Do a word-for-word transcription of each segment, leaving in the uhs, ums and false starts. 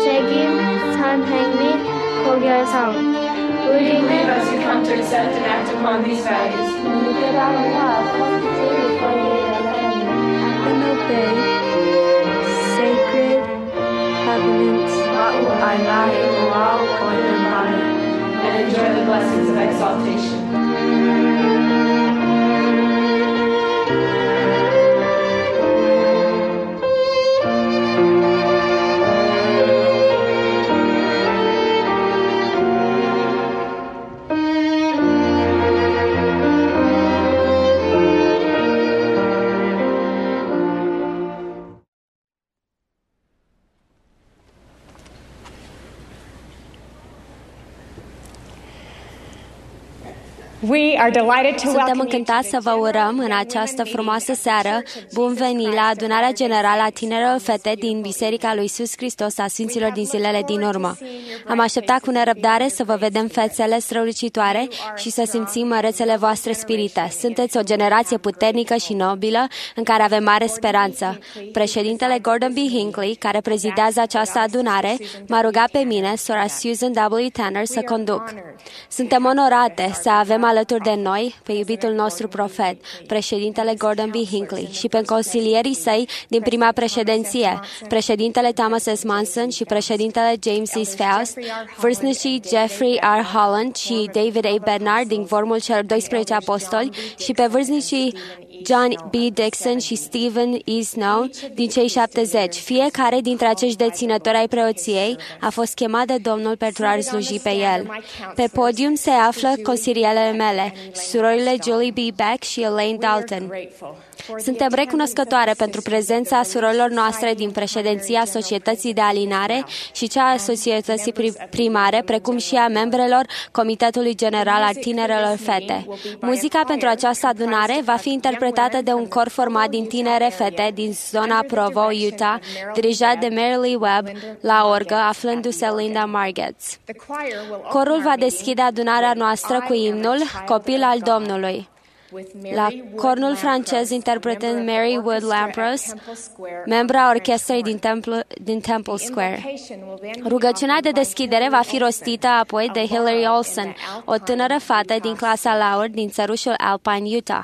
책임, 산행및 고결성. We believe as you come to accept and act upon these values. And obey sacred covenants. I lie and enjoy the blessings of exaltation. We are delighted to Suntem welcome you încântați să vă urăm în această frumoasă seară. Bun venit la adunarea generală a tinerelor fete din Biserica lui Iisus Hristos a Sfinților din zilele din urmă. Am așteptat cu nerăbdare să vă vedem fețele strălucitoare și să simțim mărețele voastre spirite. Sunteți o generație puternică și nobilă în care avem mare speranță. Președintele Gordon B. Hinckley, care prezidează această adunare, m-a rugat pe mine, sora Susan W. Tanner, să conduc. Suntem onorate să avem alături de noi pe iubitul nostru profet, președintele Gordon B. Hinckley, și pe consilierii săi din prima președinție, președintele Thomas S. Monson și președintele James E. Faust, vârstnicii Jeffrey R. Holland și David A. Bernard din Vormul celor doisprezece apostoli și pe vârstnicii John B. Dixon și Stephen E. Snow din cei șaptezeci. Fiecare dintre acești deținători ai preoției a fost chemat de Domnul pentru a sluji pe el. Pe podium se află consilierele mele, surorile Julie B. Beck și Elaine Dalton. Suntem recunoscătoare pentru prezența surorilor noastre din președinția Societății de Alinare și cea a Societății Primare, precum și a membrelor Comitetului General al Tinerelor Fete. Muzica pentru această adunare va fi interpretată de un cor format din tinere fete din zona Provo, Utah, dirijat de Mary Lee Webb la orgă, aflându-se Linda Margetts. Corul va deschide adunarea noastră cu imnul Copil al Domnului. La cornul francez interpretând Mary Wood Lampros, membra orchestrei din Temple, din Temple Square. Rugăciunea de deschidere va fi rostită apoi de Hillary Olsen, o tânără fată din clasa Lauer din țărușul Alpine, Utah.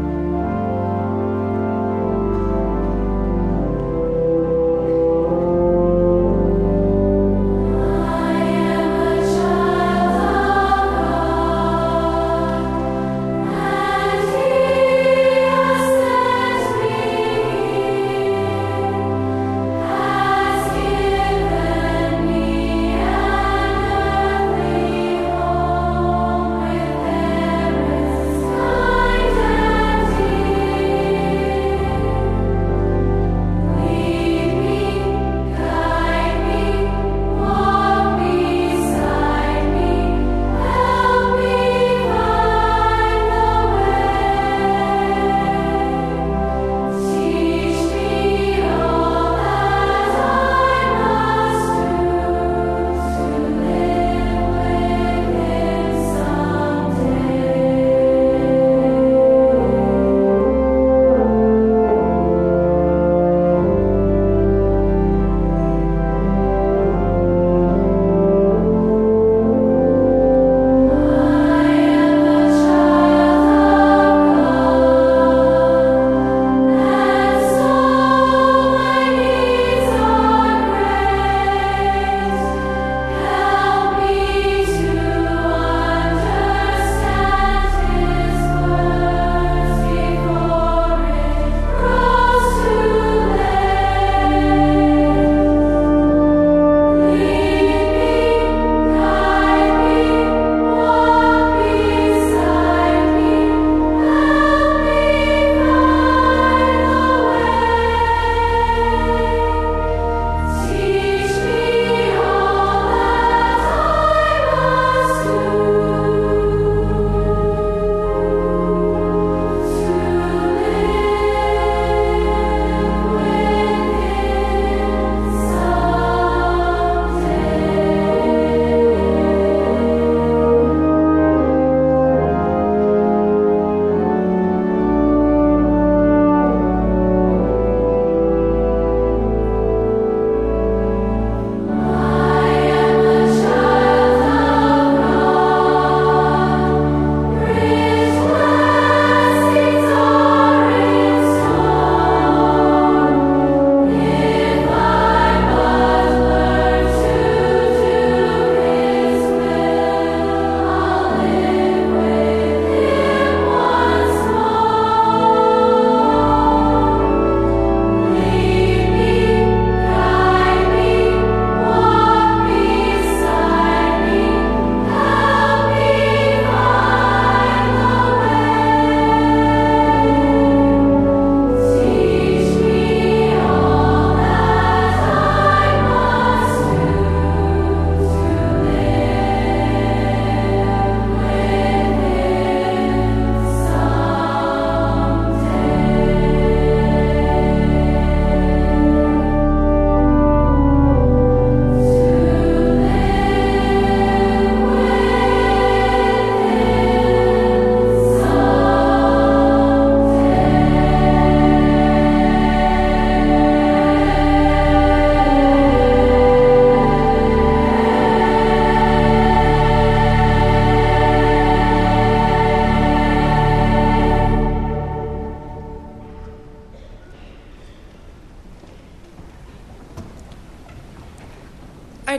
Thank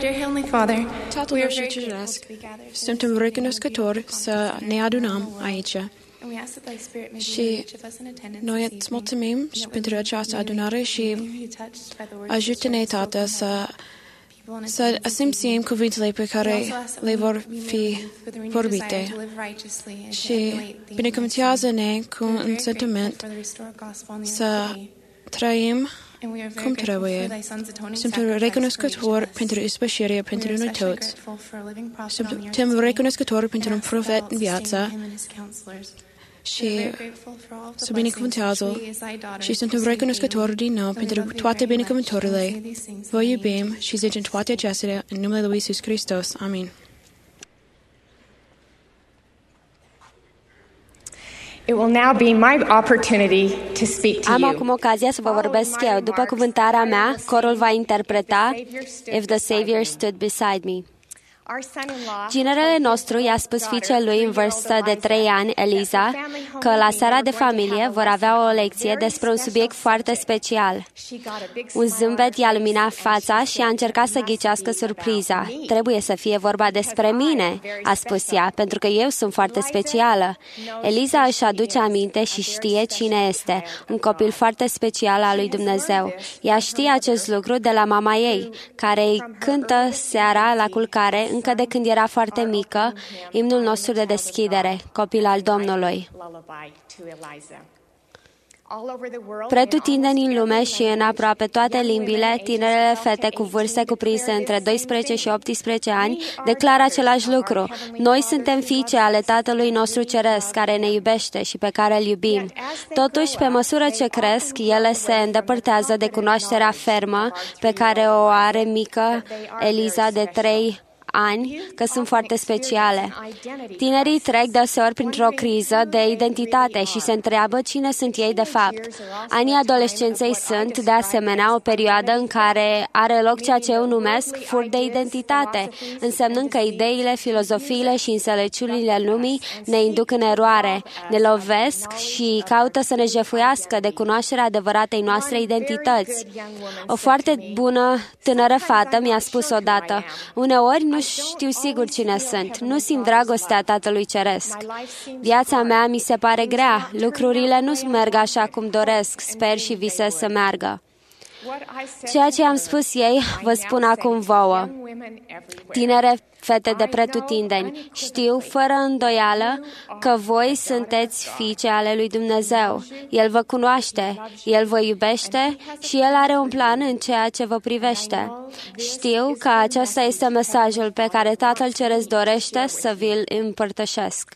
Dear Heavenly Father, we Tatăl are nostru very grateful ceresc, to be gathered. suntem recunoscători să ne adunăm aici And we ask that Thy Spirit may be și in each of us in attendance noi this îți evening. mulțumim And și that pentru we această may adunare și be touched by the words that ajută-ne, shall be Tată, spoken să, by people in să attendance this simțim evening. cuvintele pe We care also ask that le we- vor we may fi live with a renewed vorbite. desire to live righteously and to Și emulate Thee. binecuvântează-ne cu We are un very grateful sentiment for the restored gospel on the să earth today. trăim And we are very cum grateful for trebuie. Thy Son's atoning Suntem sacrifice for recunoscători each of us. pentru ispășirea pentru We are noi especially toți. grateful for a living prophet on the earth Suntem today. recunoscători pentru un And ask that profet Thou în sustain viață him and his counselors. și We are very grateful for all of the să blessings binecuvântează which we as Thy daughters și suntem receive recunoscători daily. din nou And we pentru love Thee toate very much. binecuvântările. And we say these things in Vă the name of iubim Jesus și zicem Christ. toate acestea în numele Lui Iisus Hristos. Amin. It will now be my opportunity to speak to Am you. acum ocazia să vă vorbesc eu. După cuvântarea mea, corul va interpreta If the Savior stood beside me. Ginerele nostru i-a spus fiicei lui în vârstă de trei ani, Eliza, că la seara de familie vor avea o lecție despre un subiect foarte special. Un zâmbet i-a luminat fața și a încercat să ghicească surpriza. Trebuie să fie vorba despre mine, a spus ea, pentru că eu sunt foarte specială. Eliza își aduce aminte și știe cine este, un copil foarte special al lui Dumnezeu. Ea știe acest lucru de la mama ei, care îi cântă seara la culcare, încă de când era foarte mică, imnul nostru de deschidere, copil al Domnului. Pretutindeni în lume și în aproape toate limbile, tinerele fete cu vârste cuprinse între doisprezece și optsprezece ani declară același lucru. Noi suntem fiice ale Tatălui nostru Ceresc, care ne iubește și pe care îl iubim. Totuși, pe măsură ce cresc, ele se îndepărtează de cunoașterea fermă pe care o are mică Eliza de trei ani, că sunt foarte speciale. Tinerii trec deseori printr-o criză de identitate și se întreabă cine sunt ei de fapt. Anii adolescenței sunt, de asemenea, o perioadă în care are loc ceea ce eu numesc furt de identitate, însemnând că ideile, filozofiile și înțelepciunile lumii ne induc în eroare, ne lovesc și caută să ne jefuiască de cunoașterea adevăratei noastre identități. O foarte bună tânără fată mi-a spus odată, uneori nu știu sigur cine sunt, nu simt dragostea Tatălui Ceresc. Viața mea mi se pare grea, lucrurile nu merg așa cum doresc, sper și visez să meargă. Ceea ce am spus ei, vă spun acum vouă. Tinere fete de pretutindeni, știu fără îndoială că voi sunteți fiice ale lui Dumnezeu. El vă cunoaște, El vă iubește și El are un plan în ceea ce vă privește. Știu că acesta este mesajul pe care Tatăl Ceresc dorește să vi-l împărtășesc.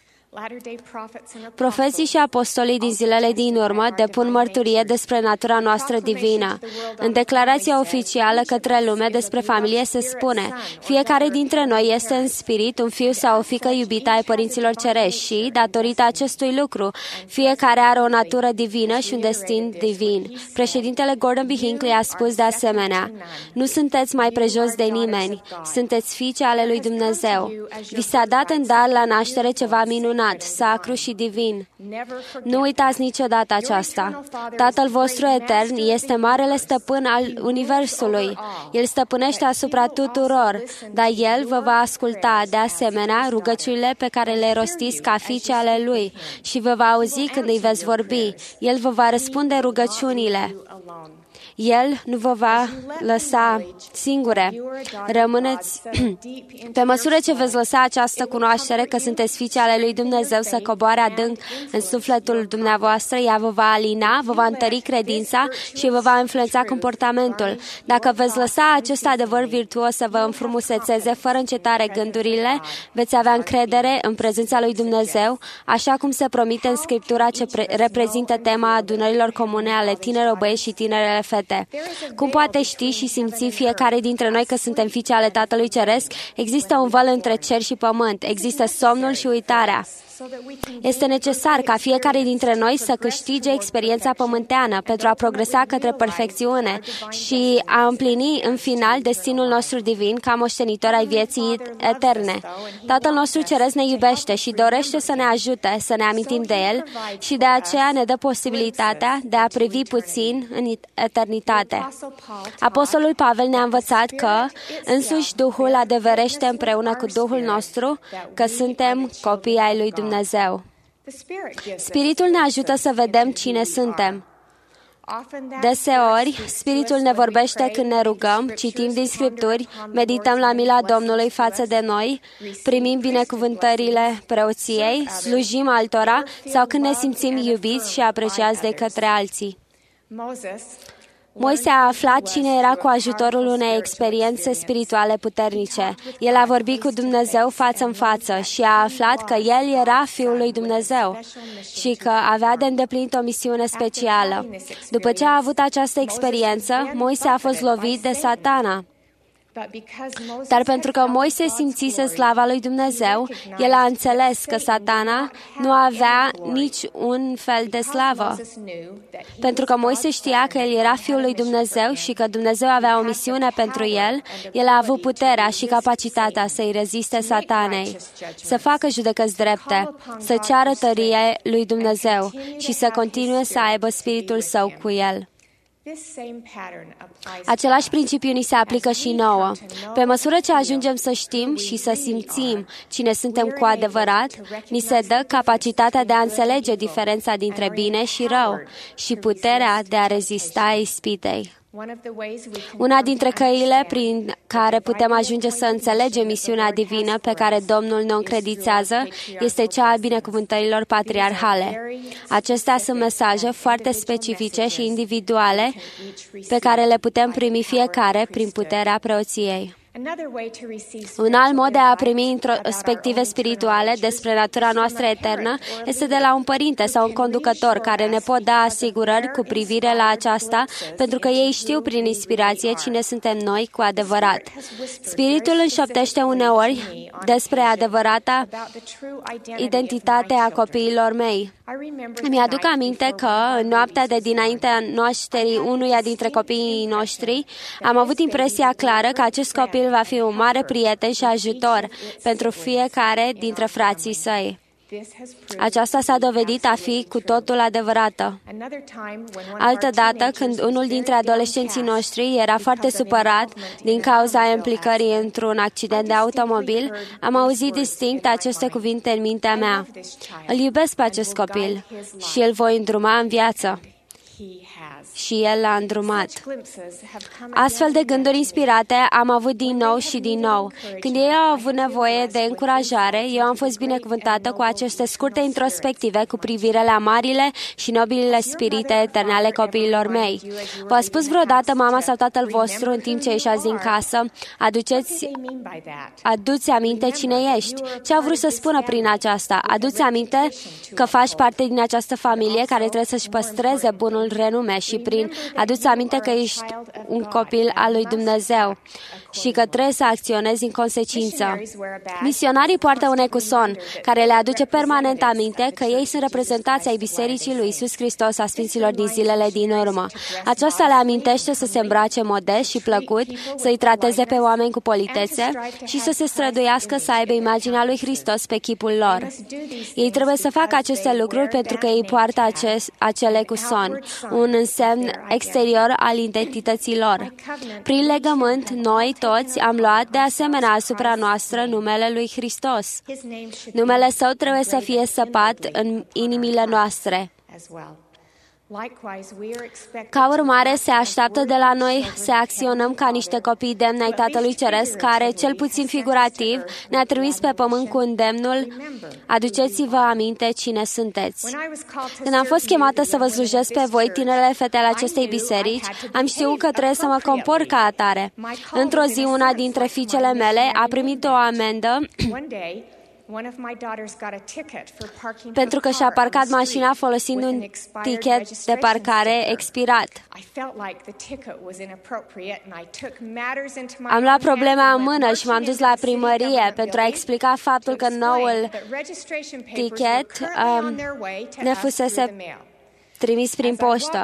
Profeții și apostolii din zilele din urmă depun mărturie despre natura noastră divină. În declarația oficială către lume despre familie se spune: fiecare dintre noi este în spirit un fiu sau o fiică iubită ai părinților cerești și, datorită acestui lucru, fiecare are o natură divină și un destin divin. Președintele Gordon B. Hinckley a spus de asemenea: nu sunteți mai prejos de nimeni, sunteți fiice ale lui Dumnezeu. Vi s-a dat în dar la naștere ceva minunat, sacru și divin. Nu uitați niciodată aceasta. Tatăl vostru etern este marele stăpân al Universului. El stăpânește asupra tuturor, dar El vă va asculta de asemenea rugăciunile pe care le rostiți ca fiice ale Lui și vă va auzi când îi veți vorbi. El vă va răspunde rugăciunile. El nu vă va lăsa singure. Rămâneți, pe măsură ce veți lăsa această cunoaștere că sunteți fiice ale lui Dumnezeu să coboare adânc în sufletul dumneavoastră, ea vă va alina, vă va întări credința și vă va influența comportamentul. Dacă veți lăsa acest adevăr virtuos să vă înfrumusețeze fără încetare gândurile, veți avea încredere în prezența lui Dumnezeu, așa cum se promite în Scriptura ce reprezintă tema adunărilor comune ale tinerilor băieți și tinerele fete. Cum poate ști și simți fiecare dintre noi că suntem fiice ale Tatălui Ceresc? Există un val între cer și pământ, există somnul și uitarea. Este necesar ca fiecare dintre noi să câștige experiența pământeană pentru a progresa către perfecțiune și a împlini în final destinul nostru divin ca moștenitori ai vieții eterne. Tatăl nostru Ceresc ne iubește și dorește să ne ajute să ne amintim de El și de aceea ne dă posibilitatea de a privi puțin în eternitate. Apostolul Pavel ne-a învățat că însuși Duhul adeverește împreună cu Duhul nostru că suntem copii ai lui Dumnezeu. Spiritul ne ajută să vedem cine suntem. Deseori, Spiritul ne vorbește când ne rugăm, citim din Scripturi, medităm la mila Domnului față de noi, primim binecuvântările preoției, slujim altora sau când ne simțim iubiți și apreciați de către alții. Moise a aflat cine era cu ajutorul unei experiențe spirituale puternice. El a vorbit cu Dumnezeu față în față și a aflat că el era Fiul lui Dumnezeu și că avea de îndeplinit o misiune specială. După ce a avut această experiență, Moise a fost lovit de Satana. Dar pentru că Moise simțise slava lui Dumnezeu, el a înțeles că Satana nu avea nici un fel de slavă. Pentru că Moise știa că el era Fiul lui Dumnezeu și că Dumnezeu avea o misiune pentru el, el a avut puterea și capacitatea să-i reziste Satanei, să facă judecăți drepte, să ceară tărie lui Dumnezeu și să continue să aibă Spiritul Său cu el. Același principiu ni se aplică și nouă. Pe măsură ce ajungem să știm și să simțim cine suntem cu adevărat, ni se dă capacitatea de a înțelege diferența dintre bine și rău și puterea de a rezista ispitei. Una dintre căile prin care putem ajunge să înțelegem misiunea divină pe care Domnul ne încredințează este cea a binecuvântărilor patriarhale. Acestea sunt mesaje foarte specifice și individuale pe care le putem primi fiecare prin puterea preoției. Un alt mod de a primi introspective spirituale despre natura noastră eternă este de la un părinte sau un conducător care ne pot da asigurări cu privire la aceasta, pentru că ei știu prin inspirație cine suntem noi cu adevărat. Spiritul înșoptește uneori despre adevărata identitate a copiilor mei. Îmi aduc aminte că în noaptea de dinaintea nașterii unuia dintre copiii noștri am avut impresia clară că acest copil va fi un mare prieten și ajutor pentru fiecare dintre frații săi. Aceasta s-a dovedit a fi cu totul adevărată. Altădată, când unul dintre adolescenții noștri era foarte supărat din cauza implicării într-un accident de automobil, am auzit distinct aceste cuvinte în mintea mea. Îl iubesc pe acest copil și îl voi îndruma în viață. Și el l-a îndrumat. Astfel de gânduri inspirate am avut din nou și din nou. Când ei au avut nevoie de încurajare, eu am fost binecuvântată cu aceste scurte introspective cu privire la marile și nobilele spirite eterne ale copiilor mei. V-a spus vreodată mama sau tatăl vostru în timp ce ieșați din casă, aduceți, aduți aminte cine ești? Ce a vrut să spună prin aceasta? Aduți aminte că faci parte din această familie care trebuie să-și păstreze bunul renume și prin aduți aminte că ești un copil al lui Dumnezeu și că trebuie să acționezi în consecință. Misionarii poartă un ecuson care le aduce permanent aminte că ei sunt reprezentați ai Bisericii lui Iisus Hristos a Sfinților din zilele din urmă. Aceasta le amintește să se îmbrace modest și plăcut, să-i trateze pe oameni cu politețe și să se străduiască să aibă imaginea lui Hristos pe chipul lor. Ei trebuie să facă aceste lucruri pentru că ei poartă acest, acel ecuson, un însemn exterior al identității lor. Prin legământ, noi toți am luat de asemenea asupra noastră numele lui Hristos. Numele Său trebuie să fie săpat în inimile noastre. Ca urmare, se așteaptă de la noi să acționăm ca niște copii demni ai Tatălui Ceresc, care, cel puțin figurativ, ne-a trimis pe pământ cu îndemnul: aduceți-vă aminte cine sunteți. Când am fost chemată să vă slujesc pe voi, tinerele fete ale acestei biserici, am știut că trebuie să mă compor ca atare. Într-o zi, una dintre fiicele mele a primit o amendă pentru că și-a parcat mașina folosind un tichet de parcare expirat. Am luat problema în mână și m-am dus la primărie pentru a explica faptul că noul tichet um, ne fusese trimis prin poștă.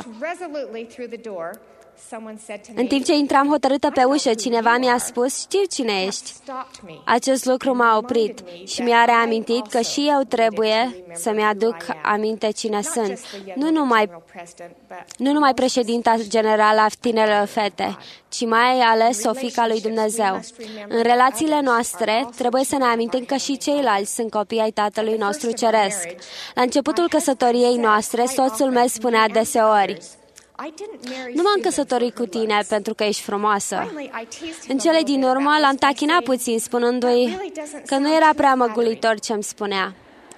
În timp ce intram hotărâtă pe ușă, cineva mi-a spus, știu cine ești. Acest lucru m-a oprit și mi-a reamintit că și eu trebuie să-mi aduc aminte cine sunt. Nu numai, nu numai președinta generală a tinerelor fete, ci mai ales o fiică a lui Dumnezeu. În relațiile noastre, trebuie să ne amintim că și ceilalți sunt copii ai Tatălui nostru Ceresc. La începutul căsătoriei noastre, soțul meu spunea deseori, nu m-am căsătorit cu tine pentru că ești frumoasă. În cele din urmă l-am tachinat puțin, spunându-i că nu era prea măgulitor ce-mi spunea.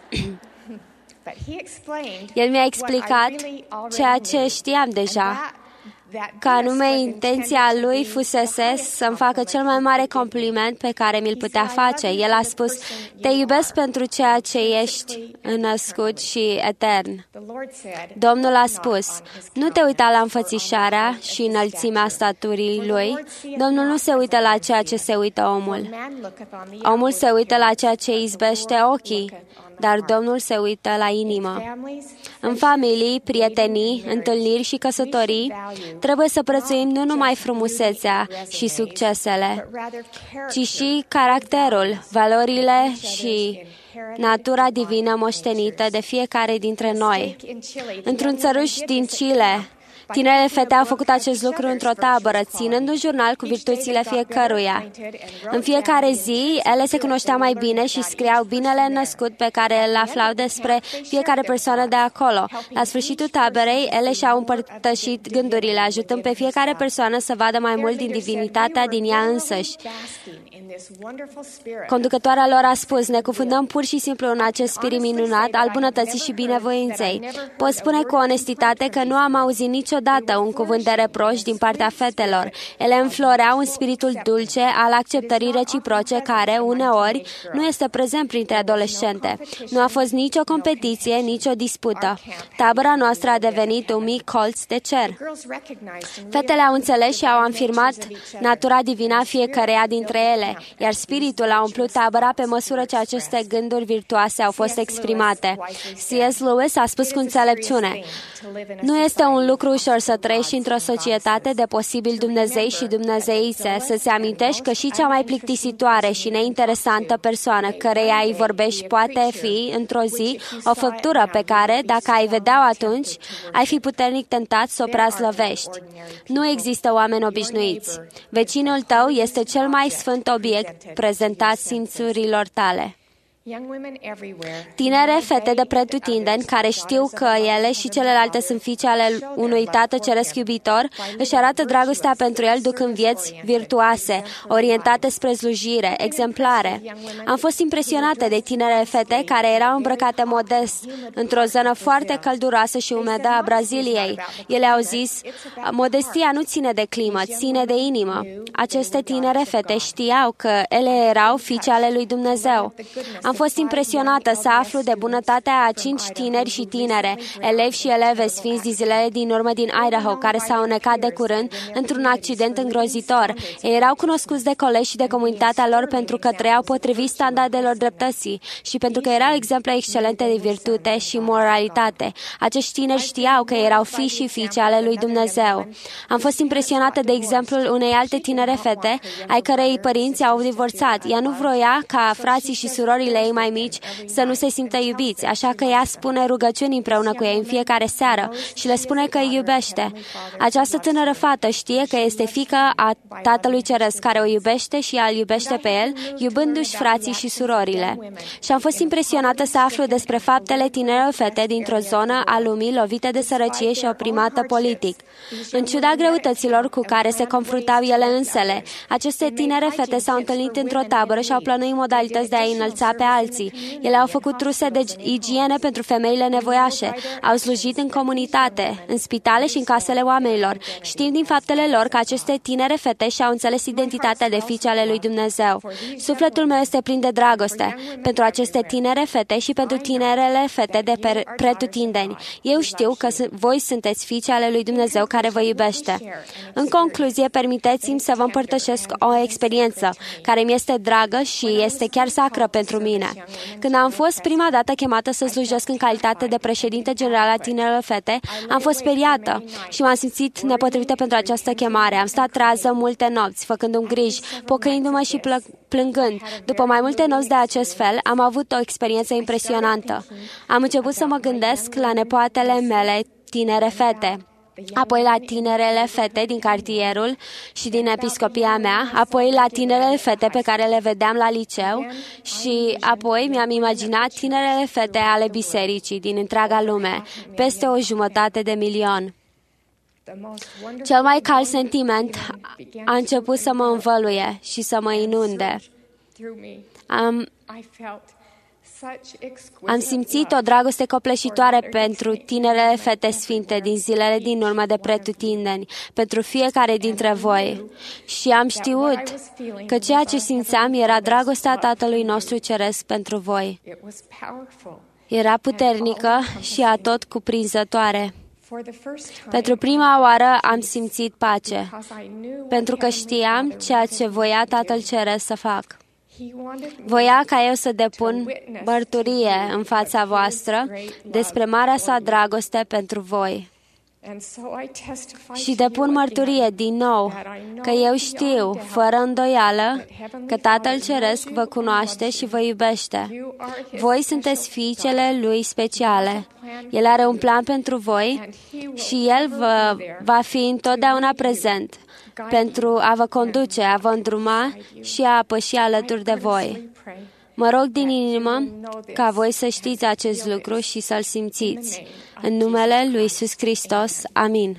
El mi-a explicat ceea ce știam deja, că anume intenția lui fusese să-mi facă cel mai mare compliment pe care mi-l putea face. El a spus, te iubesc pentru ceea ce ești născut și etern. Domnul a spus, nu te uita la înfățișarea și înălțimea staturii lui. Domnul nu se uită la ceea ce se uită omul. Omul se uită la ceea ce izbește ochii, dar Domnul se uită la inimă. În familii, prietenii, întâlniri și căsătorii, trebuie să prețuim nu numai frumusețea și succesele, ci și caracterul, valorile și natura divină moștenită de fiecare dintre noi. Într-un țăruș din Chile, tinerele fete au făcut acest lucru într-o tabără, ținând un jurnal cu virtuțile fiecăruia. În fiecare zi, ele se cunoșteau mai bine și scriau binele născut pe care îl aflau despre fiecare persoană de acolo. La sfârșitul taberei, ele și-au împărtășit gândurile, ajutând pe fiecare persoană să vadă mai mult din divinitatea din ea însăși. Conducătoarea lor a spus, ne cufundăm pur și simplu în acest spirit minunat al bunătății și binevoinței. Pot spune cu onestitate că nu am auzit niciodată un cuvânt de reproș din partea fetelor. Ele înfloreau în spiritul dulce al acceptării reciproce care, uneori, nu este prezent printre adolescente. Nu a fost nicio competiție, nicio dispută. Tabăra noastră a devenit un mic colț de cer. Fetele au înțeles și au afirmat natura divină a fiecăreia dintre ele, iar spiritul a umplut tabăra pe măsură ce aceste gânduri virtuoase au fost exprimate. C S Lewis a spus cu înțelepciune, nu este un lucru ușor să trăiești într-o societate de posibil Dumnezei și dumnezeițe, să-ți amintești că și cea mai plictisitoare și neinteresantă persoană căreia îi vorbești poate fi, într-o zi, o făptură pe care, dacă ai vedea-o atunci, ai fi puternic tentat să o preaslăvești. Nu există oameni obișnuiți. Vecinul tău este cel mai sfânt obiect prezentat simțurilor tale. Tinere fete de pretutindeni care știu că ele și celelalte sunt fiice ale unui Tată Ceresc iubitor, își arată dragostea pentru el ducând vieți virtuoase, orientate spre slujire, exemplare. Am fost impresionată de tinere fete care erau îmbrăcate modest, într-o zonă foarte călduroasă și umedă a Braziliei. Ele au zis, modestia nu ține de climă, ține de inimă. Aceste tinere fete știau că ele erau fiice ale lui Dumnezeu. Am fost impresionată să aflu de bunătatea a cinci tineri și tinere, elevi și eleve sfinți din zilele din urmă din Idaho, care s-au înecat de curând într-un accident îngrozitor. Ei erau cunoscuți de colegi și de comunitatea lor pentru că trăiau potrivit standardelor dreptății și pentru că erau exemple excelente de virtute și moralitate. Acești tineri știau că erau fii și fiice ale lui Dumnezeu. Am fost impresionată de exemplul unei alte tinere fete, ai cărei părinți au divorțat. Ea nu vroia ca frații și surorile ei mai mici să nu se simtă iubiți, așa că ea spune rugăciuni împreună cu ei în fiecare seară și le spune că îi iubește. Această tânără fată știe că este fiica a Tatălui Ceresc, care o iubește și îl iubește pe el, iubându-și frații și surorile. Și am fost impresionată să aflu despre faptele tinerelor fete dintr-o zonă a lumii lovite de sărăcie și oprimată politic. În ciuda greutăților cu care se confruntau ele însele, aceste tinere fete s-au întâlnit într-o tabără și au plănuit modalități de a înălța pe alții. Ele au făcut truse de igienă pentru femeile nevoiașe, au slujit în comunitate, în spitale și în casele oamenilor. Știm din faptele lor că aceste tinere fete și-au înțeles identitatea de fiice ale lui Dumnezeu. Sufletul meu este plin de dragoste pentru aceste tinere fete și pentru tinerele fete de pretutindeni. Eu știu că voi sunteți fiice ale lui Dumnezeu care vă iubește. În concluzie, permiteți-mi să vă împărtășesc o experiență care mi este dragă și este chiar sacră pentru mine. Când am fost prima dată chemată să slujesc în calitate de președinte general a tinerelor fete, am fost speriată și m-am simțit nepotrivită pentru această chemare. Am stat trează multe nopți, făcându-mi griji, pocăindu-mă și plângând. După mai multe nopți de acest fel, am avut o experiență impresionantă. Am început să mă gândesc la nepoatele mele tinere fete, apoi la tinerele fete din cartierul și din episcopia mea, apoi la tinerele fete pe care le vedeam la liceu și apoi mi-am imaginat tinerele fete ale bisericii din întreaga lume, peste o jumătate de milion. Cel mai cald sentiment a început să mă învăluie și să mă inunde. Am, am simțit o dragoste copleșitoare pentru tinerele fete sfinte din zilele din urmă de pretutindeni, pentru fiecare dintre voi. Și am știut că ceea ce simțeam era dragostea Tatălui nostru Ceresc pentru voi. Era puternică și atot cuprinzătoare. Pentru prima oară am simțit pace, pentru că știam ceea ce voia Tatăl Ceresc să fac. Voia ca eu să depun mărturie în fața voastră despre marea sa dragoste pentru voi. Și depun mărturie din nou că eu știu, fără îndoială, că Tatăl Ceresc vă cunoaște și vă iubește. Voi sunteți fiicele Lui speciale. El are un plan pentru voi și El vă va fi întotdeauna prezent pentru a vă conduce, a vă îndruma și a păși alături de voi. Mă rog din inimă ca voi să știți acest lucru și să-l simțiți. În numele lui Iisus Hristos. Amin.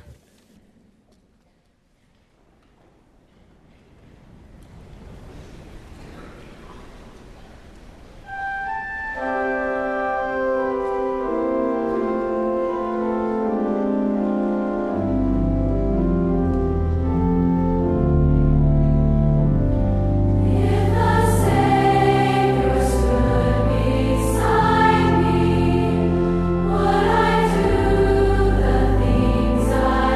Would I do the things I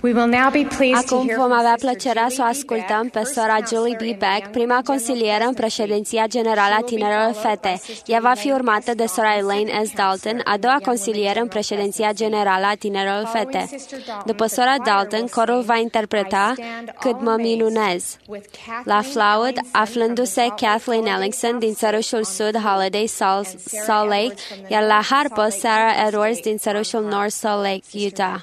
We will now be pleased to Acum hear vom from avea Sister plăcerea să o Julie B. ascultăm Beck, pe First sora Julie Counselor B. in Beck, prima consilieră în președinția generală a Tinerelor Fete. Ea va fi urmată de sora Elaine S. Dalton, a doua consilieră în președinția generală a Tinerelor Fete. După sora Dalton, corul va interpreta Cât mă minunez. La flaut, aflându-se Kathleen Ellingson din țărușul Sud Holiday Salt Lake, iar la harpă Sarah Edwards din țărușul North Salt Lake, Utah.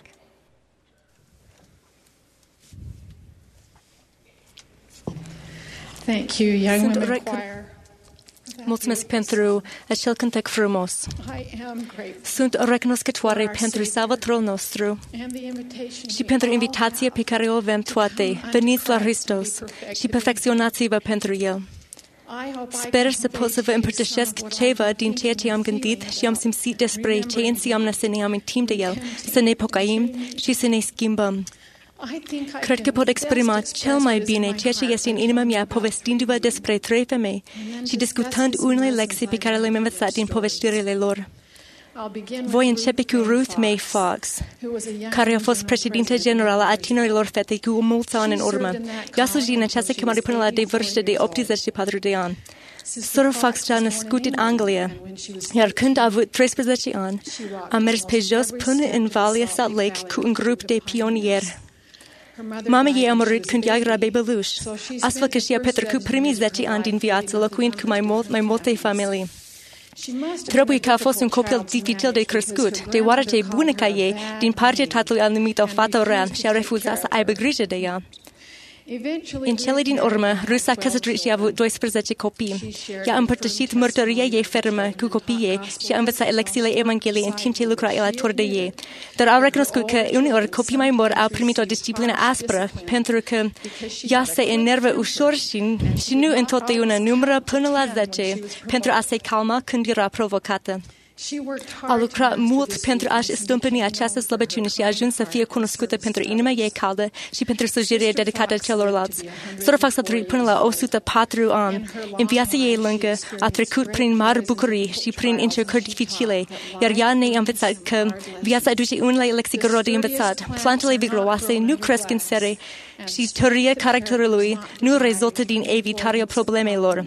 Thank you, Young Sunt Women rec- Choir. Mulțumesc pentru acel cântec frumos. I am grateful. Sunt recunoscătoare pentru Salvatorul nostru And the invitation și pentru invitația pe care o avem toate. Veniți la Hristos și perfecționați-vă pentru El. Sper să pot să vă împărtășesc ceva din ceea ce am gândit și am simțit despre ce înseamnă să ne amintim de El, să ne pocăim și să ne schimbăm. Cred că pot exprima cel mai bine ceea ce este în inima mea povestindu-vă despre trei femei și discutând unele lecții pe care le-am învățat din povestirile lor. Voi începe cu Ruth May Fox, care a fost președinte generală a Tinerilor Fete cu mulți ani în urmă. Ea a slujit în această chemare până la de vârstă de optzeci și patru de ani. Sora Fox s-a născut în Anglia, iar când a avut treisprezece ani, a mers pe jos până în Valea Salt Lake cu un grup de pionieri. Mama ei a murit când ea era bebeluș, astfel că și-a petrecut primii zece ani din viață locuind cu mai, mult, mai multe familii. Trebuie că a fost un copil dificil de crescut, deoarece bunica ei, din partea tatălui, a numit o fată rea și a refuzat să aibă grijă de ea. În cele din urmă, Ruth s-a căsătorit și a avut doisprezece copii. Ea a împărtășit mărturia ei fermă cu copiii ei și a învățat lecțiile Evangheliei în timp ce lucra el alături de ei. Dar au recunoscut că uneori copiii mai mari au primit o disciplină aspră pentru că ea se enervă ușor și, și nu întotdeauna numără până la zece pentru a se calma când era provocată. A lucrat mult pentru a-și stâmpăni această slăbăciune și a ajuns să fie cunoscută pentru inima ei caldă și pentru slujirea dedicată celorlalți. Sora Fox a trăit până la o sută patru ani. În viața ei lungă a trecut prin mari bucurii și prin încercări dificile, iar ea ne-a învățat că viața aduce unele lecții greu de învățat. Plantele vigoroase nu cresc în serie și tăria caracterului nu rezultă din evitarea problemelor.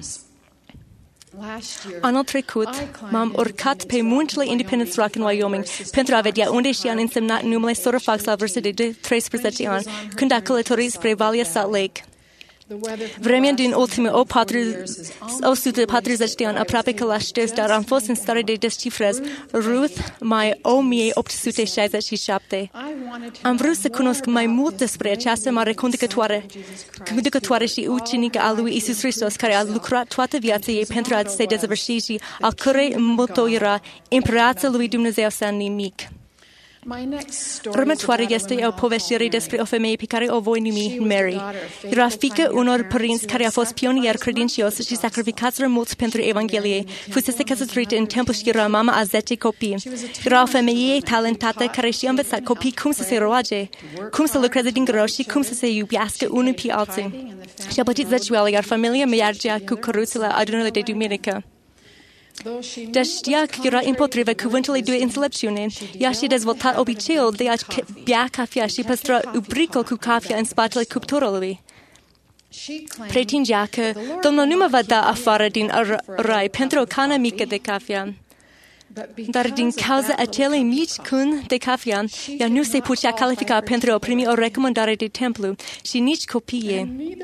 Anul trecut, m-am urcat pe muntele Independence Rock în Wyoming pentru a vedea unde și-a însemnat numele Sora Fox la vârstă de treisprezece ani, când a călătorit spre Valea Salt Lake. Vremea din ultimii o sută patruzeci de ani aproape că l-a șters, dar am fost în stare de descifrez Ruth mai o mie opt sute șaizeci și șapte. Am vrut să cunosc mai mult despre această mare conducătoare, conducătoare și ucenică a lui Iisus Hristos, care a lucrat toată viața ei pentru a se dezvârși și al cărei motto era Împărația lui Dumnezeu sa nimic. Următoarea este o povestire despre o femeie pe care o voi numi Mary. Era fiica unor părinți care a fost pionier credincios și sacrificați mulți pentru Evanghelie. Fusese căsătorită în templu și era mama a zece copii. Era o femeie talentată care și-a învățat copii cum să se roage, cum să lucreze din greu și cum să se iubească unul pe alții. Și-a plătit zeciuială, iar familia mergea cu căruțe la adunările de duminică. Dar știa că era împotriva cuvântului de înțelepciune. Ea și-a dezvoltat obiceiul de a bea cafea și păstra ubricul cu cafea în spatele cuptorului. Pretindea că Domnul nu mă va da afară din rai pentru o cană mică de cafea. Dar din cauza acelei mici cuni de cafea, ea nu se putea califica pentru a primi o recomandare de templu și nici copiii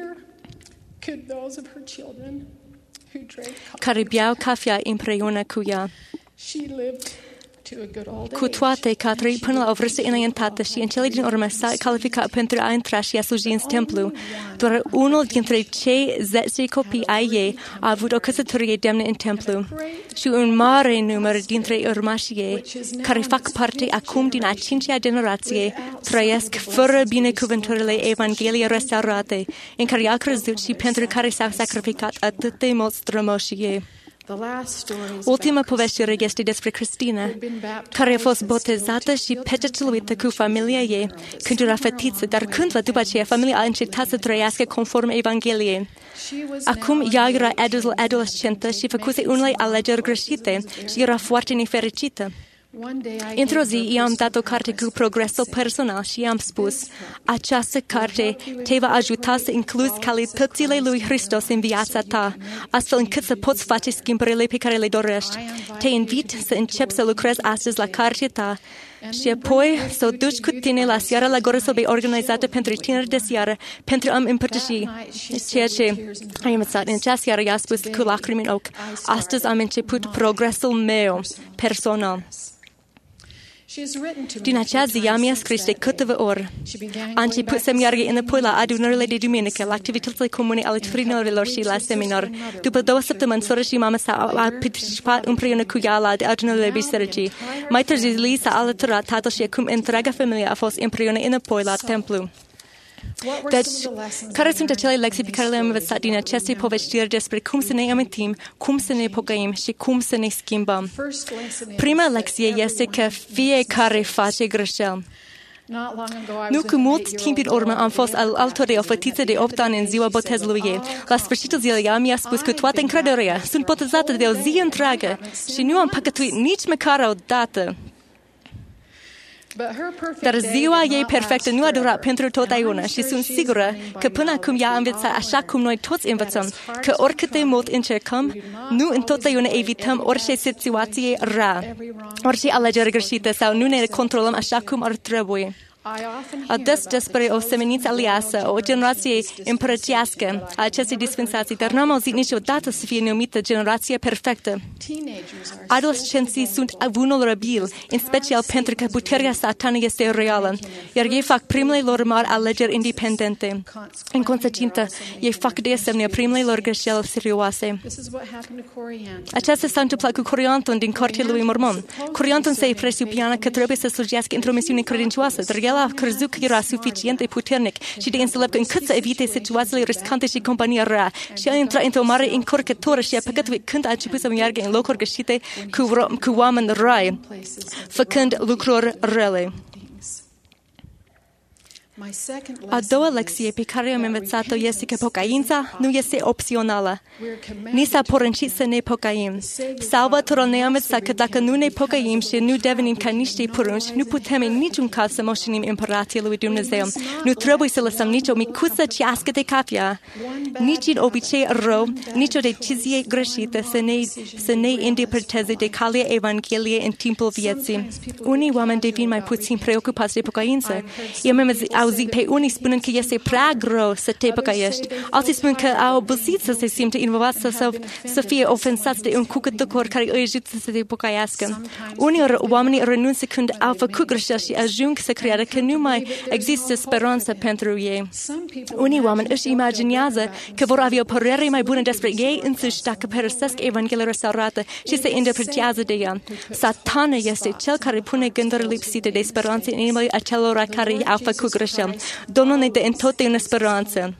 care beau cafea împreună cu ea. Cu toate că a trăit până la o vârstă înaintată și în cele din urmă s-a calificat pentru a intra și a sluji în templu, doar unul dintre cei zece copii ai ei a avut o căsătorie demnă în templu și un mare număr dintre urmașii ei, care fac parte acum din a cincea generație, trăiesc fără binecuvântările Evangheliei restaurate, în care i-a crezut și pentru care s-au sacrificat atât de mulți strămoșii ei. Ultima povestire este despre Cristina, care a fost botezată și pecetuită cu familia ei când era fetiță, dar cândva după aceea familia a încetat să trăiască conform Evangheliei. Acum ea era adolescentă și făcuse unele alegeri greșite și era foarte nefericită. Într-o zi i-am dat o carte cu progresul personal și i-am spus, această carte te va ajuta să incluzi calitățile lui Hristos în viața ta, astfel încât să poți face schimbările pe care le dorești. Te invit să începi să lucrezi astăzi la cartea ta și apoi să o duci cu tine la seara la Goreselbe organizată pentru tineri de seară, pentru a-mi împărtăși ceea ce ai învățat. În acea seară i-a spus cu lacrimi în ochi, astăzi am început progresul meu personal. Din acea zi, ea mi-a scris de câteva ori. A început să meargă înapoi la adunările de duminică, la activitățile comune ale frinerilor și la seminar. După două săptămâni, sora și mama s-au participat împreună cu ea la adunările bisericii. Mai târziu, Lee s-a alăturat tatăl și acum întreaga familie a fost împreună înapoi la templu. Deci, care sunt acele lecții pe care le-am învățat din aceste povestiri despre cum să ne amintim, cum să ne pocăim și cum să ne schimbăm? Prima lecție este că fiecare face greșeli. Nu cu mult timp în urmă am fost alături de o fătiță de opt ani în ziua botezului ei. La sfârșitul zilei ea mi-a spus cu toată încrederea, sunt botezată de o zi întreagă și nu am păcătuit nici măcar o dată. Dar ziua ei perfectă nu a durat pentru totdeauna și sunt sigură că până acum ea a învățat așa cum noi toți învățăm, că oricât de mult încercăm, nu întotdeauna evităm orice situație rea, orice alegere greșită sau nu ne controlăm așa cum ar trebui. Ades despre o semință aleasă, o generație împărătească a acestei dispensații, dar n-am auzit niciodată să fie numită generația perfectă. Adolescenții sunt vulnerabili, în special pentru că puterea satană este reală, iar ei fac primele lor mari alegeri independente. În consecință, ei fac de asemenea primele lor greșeli serioase. Aceasta s-a întâmplat cu Corianton din cortea lui Mormon. Corianton se presupune că trebuie să slujească într-o misiune credincioasă, dar el a crezut că era suficient de puternic și de înțelept încât să evite situațiile riscante și compania rea și a intrat într-o mare încurcătură și a păcătuit când a început să meargă în locuri greșite cu, cu oameni răi, făcând lucruri rele. A doua lecție pe care am învățat-o este că pocăința nu este opțională. Ni s-a poruncit să ne pocăim. Salvatorul ne-a învățat că dacă nu ne pocăim și nu devenim ca niște porunci, nu putem în niciun caz să moștenim împărația lui Dumnezeu. Nu trebuie să lăsăm nici o micuță cească de cafea, nici un obicei rău, nici o decizie greșită să ne, să ne îndepărteze de calea Evangheliei în timpul vieții. Unii oameni devin mai puțin preocupați de pocăință. Eu am auzit pe unii spunând că este prea greu să te pocăiești. Alții spun că au obosit să se simtă învățați să, să fie ofensați de un cucătucor care îi ajută să te pocăiască. Unii oameni renunță când au făcut greșeli și ajung să creadă că nu mai există speranță pentru ei. Unii oameni își imaginează că vor avea o părere mai bună despre ei însuși dacă părăsesc Evanghelia restaurată și se îndepărtează de ea. Satana este cel care pune gânduri lipsite de speranță în inimile acelora care au făcut greșeli. Domnul ne dă întotdeauna speranță.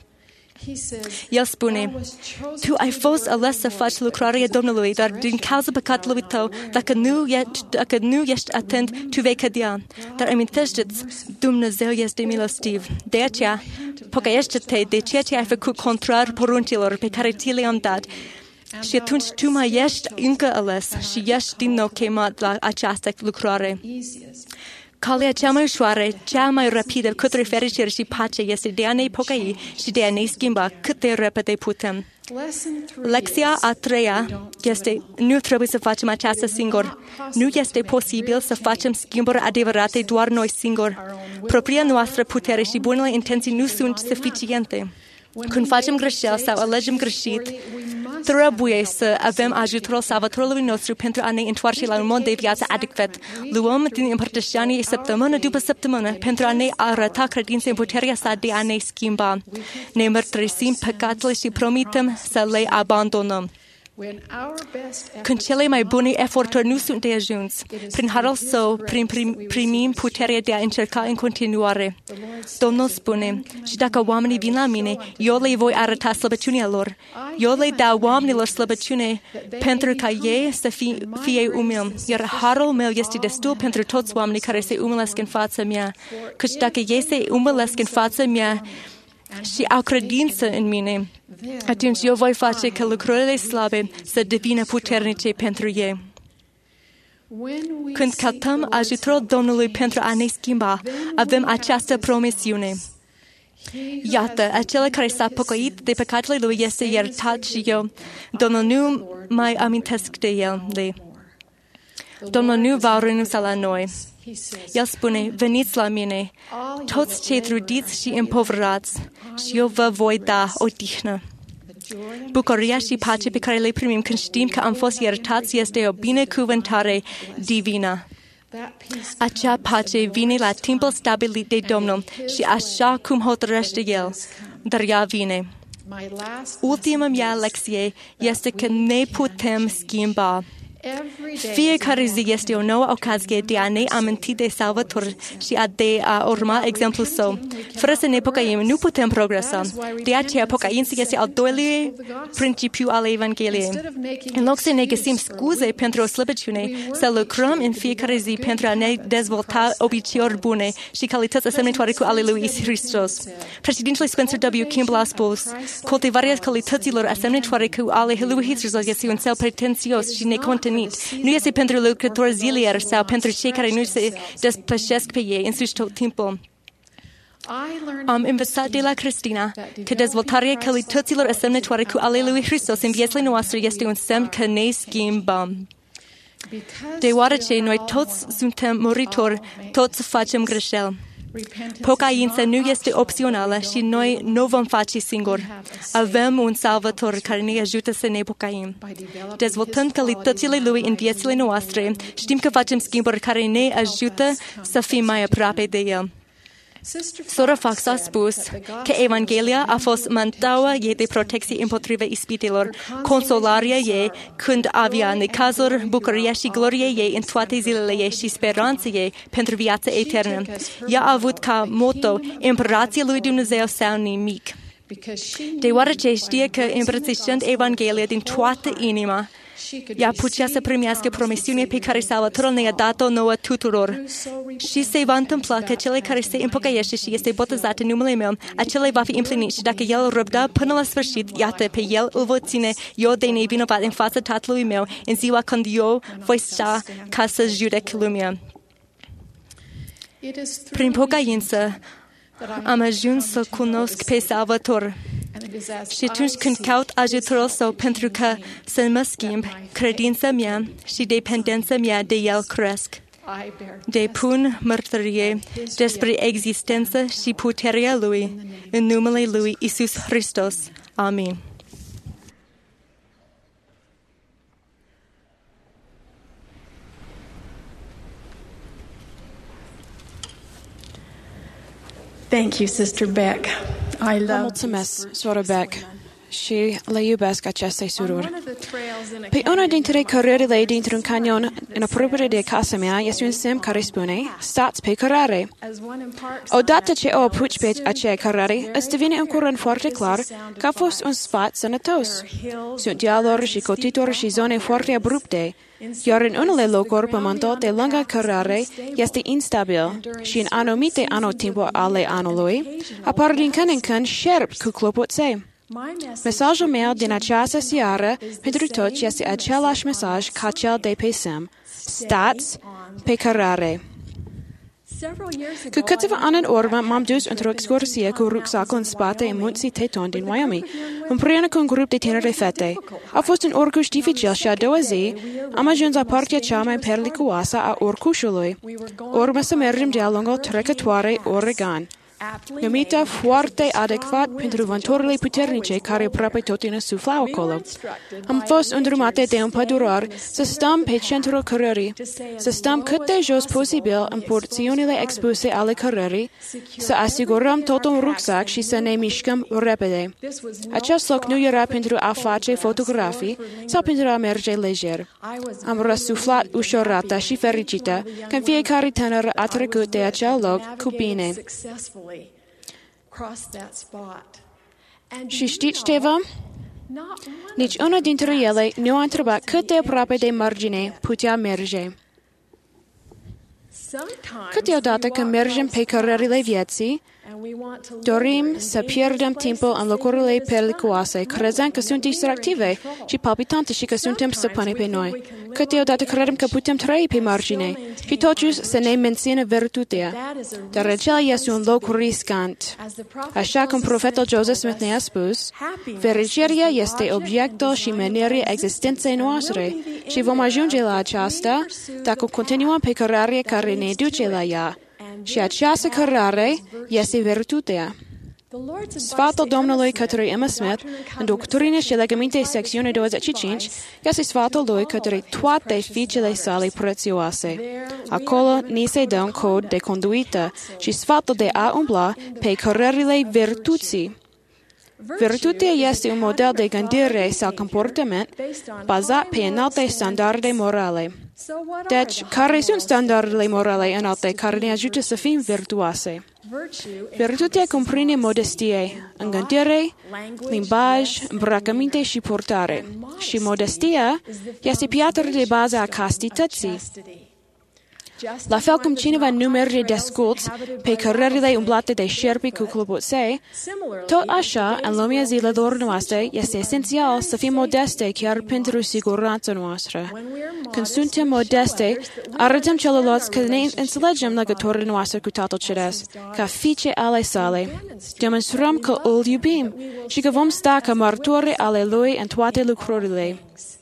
El spune, tu ai fost ales să faci lucrarea Domnului, dar din cauza păcatului tău, dacă nu ești, dacă nu ești atent, tu vei cădea. Dar amintește-ți, Dumnezeu este milostiv. De aceea, pocăiește-te de ceea ce ai făcut contrar poruncilor pe care ți le-am dat. Și atunci tu mai ești încă ales și ești din nou chemat la această lucrare. Calea cea mai ușoară, cea mai rapidă către fericire și pace este de a ne pocăi și de a ne schimba cât de repede putem. Lecția a treia este, nu trebuie să facem aceasta singuri. Nu este posibil să facem schimbări adevărate doar noi singuri. Propria noastră putere și bunele intenții nu sunt suficiente. Când facem greșeli sau alegem greșit, trebuie să avem ajutorul Salvatorului nostru pentru a ne întoarce la un mod de viață adecvat. Luăm din împărtășanie săptămână după săptămână pentru a ne arăta credința în puterea sa de a ne schimba. Ne mărturisim păcatele și promitem să le abandonăm. Când cele mai bune eforturi nu sunt de ajuns, prin harul său prin prim, primim puterea de a încerca în continuare. Domnul spune, și dacă oamenii vin la mine, eu le voi arăta slăbăciunea lor. Eu le dau oamenilor slăbăciune pentru ca ei să fie, fie umili, iar harul meu este destul pentru toți oamenii care se umilesc în fața mea. Căci dacă ei se umilesc în fața mea și au credință în mine, atunci eu voi face ca lucrurile slabe să devină puternice pentru ei. Când căutăm ajutorul Domnului pentru a ne schimba, avem această promisiune. Iată, acela care s-a pocăit de păcatele lui este iertat și eu. Domnul nu mai amintesc de el. De. Domnul nu va renunța la noi. El spune, veniți la mine, toți cei trudiți și împovărați, și eu vă voi da odihnă. Bucuria și pace pe care le primim când știm că am fost iertați este o binecuvântare divină. Acea pace vine la timpul stabilit de Domnul și așa cum hotărăște El, dar ea vine. Ultima mea lecție este că ne putem schimba. Fiecare zi este o nouă ocazie de a ne aminti de Salvator și a de a urma exemplul său. Fără să ne pocăim, nu putem progresa. De aceea, pocăința este al doilea principiu al Evangheliei. În loc să ne găsim scuze pentru o slăbiciune, să lucrăm în fiecare zi pentru a ne dezvolta obiceiuri bune și calități asemănătoare cu ale lui Iisus Hristos. Președintele Spencer W. Kimball a spus, cultivarea calităților asemănătoare cu ale lui Iisus Hristos este un cel pretențios și necontenit. Nu este pentru lucrători zilieri sau pentru cei care nu se despășesc pe ei însuși tot timpul. Am învățat de la Cristina că dezvoltarea calităților asemănătoare cu ale lui Hristos în viețile noastre este un semn că ne schimbăm. Deoarece noi toți suntem muritori, toți facem greșeli. Pocăința nu este opțională și noi nu vom face singuri. Avem un Salvator care ne ajută să ne pocăim. Dezvoltând calitățile Lui în viețile noastre, știm că facem schimburi care ne ajută să fim mai aproape de El. Sora Fox a spus că Evanghelia a fost mantaua ei de protecție împotriva ispitelor, consolarea ei când avea necazuri, bucuria și gloria ei în toate zilele ei și speranța ei pentru viața eternă. Ea a avut ca motto, împărația lui Dumnezeu sau nimic. Deoarece știe că îmbrățișând Evanghelia din toată inima, ea putea să primească promisiunea pe care Salvatorul ne-a dat-o nouă tuturor. Și se va întâmpla că cele care se împocăiește și este botezat în numele meu, acela va fi împlinit și dacă el răbdă până la sfârșit, iată, pe el îl voi ține eu de nevinovat în fața Tatălui meu în ziua când eu voi sta ca să judec lumea. Prin pocăință am ajuns să cunosc pe Salvator. Și atunci când caut ajutorul său pentru că să mă schimb, credința mea și dependența mea de El cresc. Depun mărturie despre existența și puterea Lui în numele Lui Iisus Hristos. Amin. Thank you, Sister Beck. I Vă love mulțumesc, soră Beck, și le iubesc aceste surori. Pe una dintre cărările dintr-un canion în apropiere de casa mea este un semn care spune, stați pe cărare. Odată ce o apuci pe acea cărare, îți devine în curând foarte clar că a fost un sfat sănătos. Sunt dealuri și cotituri și zone foarte abrupte, iar în unele locuri pământul de lângă cărare este instabil și în anumite anotimpuri ale anului apar din când în când șerpi cu clopoțe. Mesajul meu din această seară pentru toți este același mesaj ca cel de pe semn. Stați pe cărare. Cu câteva ani în urmă m-am dus într-o excursie cu rucsacul în spate în munții Teton din Wyoming, împreună cu un grup de tinere fete. A fost un urcuș dificil și a doua zi am ajuns la partea cea mai periculoasă a urcușului. Urmă să mergem de-a lungul trecătoarei Oregon, numită foarte adecvat pentru vânturile puternice care aproape tot însuflau acolo. Am fost îndrumate de un pădurar să stăm pe centrul cărării, să stăm cât de jos posibil în porțiunile expuse ale cărării, să asigurăm totul în rucsac și să ne mișcăm repede. Acest loc nu era pentru a face fotografii sau pentru a merge lejer. Am răsuflat ușurată și fericită când fiecare tânăr a trecut de acel loc cu bine. Și știți ceva? Nici una dintre ele nu a întrebat cât de aproape de margine putea merge. Câteodată când mergem pe cărările vieții, Dorim să pierdem timpul în locurile periculoase, crezând că sunt distractive și palpitante și că suntem stăpâni pe noi. Câteodată credem că putem trăi pe margine și totuși să ne mențină virtutea. Dar acela este un loc riscant. Așa cum profetul Joseph Smith ne-a spus, fericirea este obiectul și menirea existenței noastre și vom ajunge la aceasta dacă continuăm pe cărarea care ne duce la ea. Și această cărare este virtutea. Sfatul Domnului către Emma Smith, în Doctrină și Legăminte, secțiunea douăzeci și cinci, este sfatul lui către toate fiicele sale prețioase. Acolo ni se dă un cod de conduită și sfatul de a umbla pe cărările virtuții. Virtutea este un model de gândire sau comportament bazat pe înalte standarde morale. Deci, care sunt standardele morale înalte care ne ajută să fim virtuoase? Virtutea cuprinde modestie în gândire, limbaj, îmbrăcăminte și purtare. Și modestia este piatra de bază a castității. La fel cum cineva nu merge desculț pe cărările umblate de șerpi cu clopoței, tot așa, în lumea zilelor noastre, este esențial să fim modeste chiar pentru siguranța noastră. Când suntem modeste, arătăm celorlalți că ne înțelegem legătura noastră cu Tatăl Ceresc, ca fiice ale sale. Demonstrăm că îl iubim și că vom sta ca martori ale lui în toate lucrurile.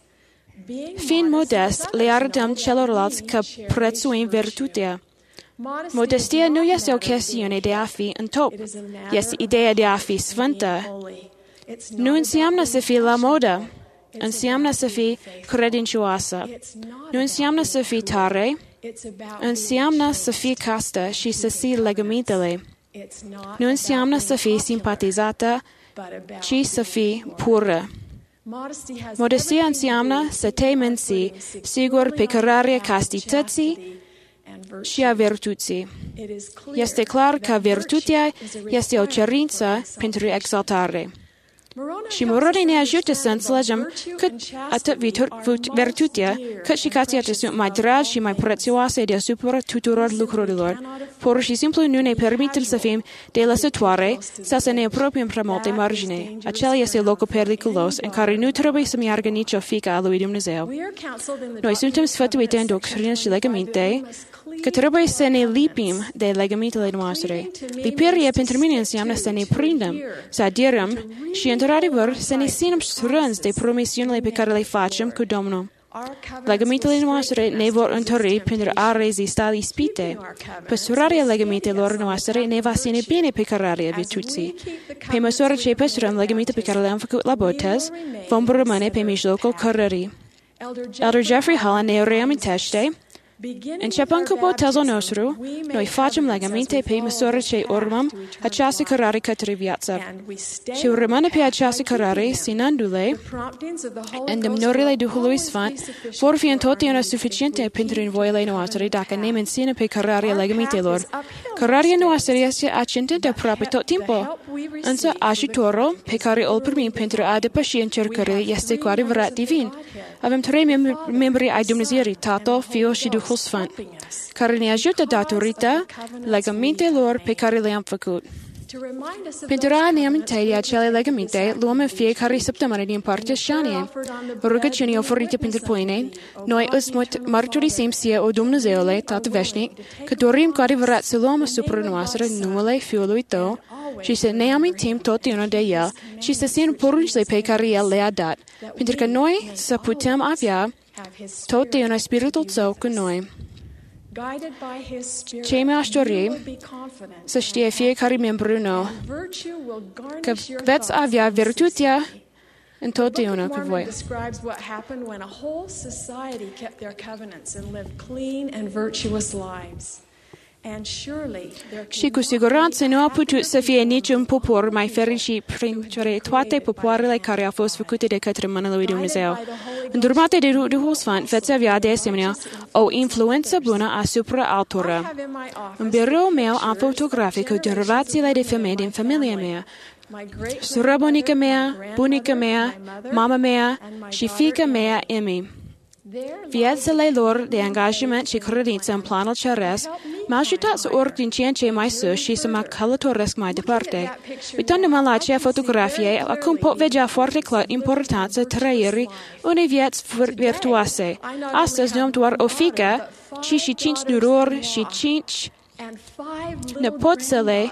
Fiind modest, le arătăm celorlalți că prețuim virtutea. Modestia nu este o chestiune de a fi în top. Este ideea de a fi sfântă. Nu înseamnă să fii la modă. Înseamnă să fii credincioasă. Nu înseamnă să fii tare. Înseamnă să fii castă și să ții legămintele. Nu înseamnă să fii simpatizată, ci să fii pură. Modestia înseamnă să te menții sigur pe cărarea castității și a virtuții. Este clar că virtutea este o cerință pentru exaltare. Și Moroni ne ajută să înțelegem cât atât virtutea, cât și castia sunt mai dragi și mai prețioase deasupra tuturor lucrurilor. Pur și simplu nu ne permitem să fim delăsătoare sau să ne apropiem prea mult de margine. Acela este locul periculos în care nu trebuie să meargă nicio fiică a lui Dumnezeu. Noi suntem sfătuite în Doctrină și Legăminte că trebuie să ne lipim de legămintele noastre. Lipirea pentru mine înseamnă să ne prindem, să aderăm și, într-adevăr, să ne ținem strâns de promisiunile pe care le facem cu Domnul. Legămintele noastre ne vor întări pentru a rezista ispite. Păstrarea legămintelor noastre ne va ține bine pe cărarea virtuții. Pe măsură ce păstrăm legăminte pe care le-am făcut la botez, vom rămâne pe mijlocul cărării. Elder Jeffrey Holland ne reamintește: începând cu botezul nostru, noi facem legăminte pe măsură ce urmăm această cărare către viață. Și rămâne pe această cărare, ținându-le, îndemnurile Duhului Sfânt vor fi întotdeauna suficiente pentru nevoile noastre dacă ne menținem pe cărarea legămintelor. Cărarea noastră este ascendentă aproape tot timpul, însă ajutorul pe care îl primim pentru a depăși încercările este cu adevărat divin. Avem trei mem- membri ai Dumnezeirii, Tatăl, Fiul și Duhul Sfânt, care ne ajută datorită legămintelor pe care le-am făcut. Pentru a ne aminti de acele legăminte, luăm în fiecare săptămână din partea șaniei. Rugăciunii oferite pentru pâine, noi îți mărturisim ție, o Dumnezeule, Tată Veșnic, că dorim cu adevărat să luăm asupra noastră numele Fiului Tău și să ne amintim totdeauna de El și să ținem poruncile pe care El le-a dat, pentru că noi să putem avea totdeauna Spiritul Său cu noi. Ce mi-aș dori să știe fiecare membru nou, că veți avea virtutea întotdeauna cu voi. Și cu siguranță nu a putut să fie niciun popor mai fericit printre toate popoarele care au fost făcute de către mâna lui Dumnezeu. Îndrumate de Duhul Sfânt, veți avea de asemenea o influență bună asupra altora. În biroul meu am fotografii cu relațiile de femei din familia mea, sora bunica mea, bunica mea, mama mea și fiica mea, Emmy. Viețile lor de angajament și credință în planul ceresc M-a ajutat să urc din ce în ce mai sus și să mă călătoresc mai departe. Uitându-mă la acea fotografie, acum pot vedea foarte clar importanța trăirii unei vieți virtuoase. Astăzi nu am doar o fiică, ci și cinci nurori și cinci nepoțele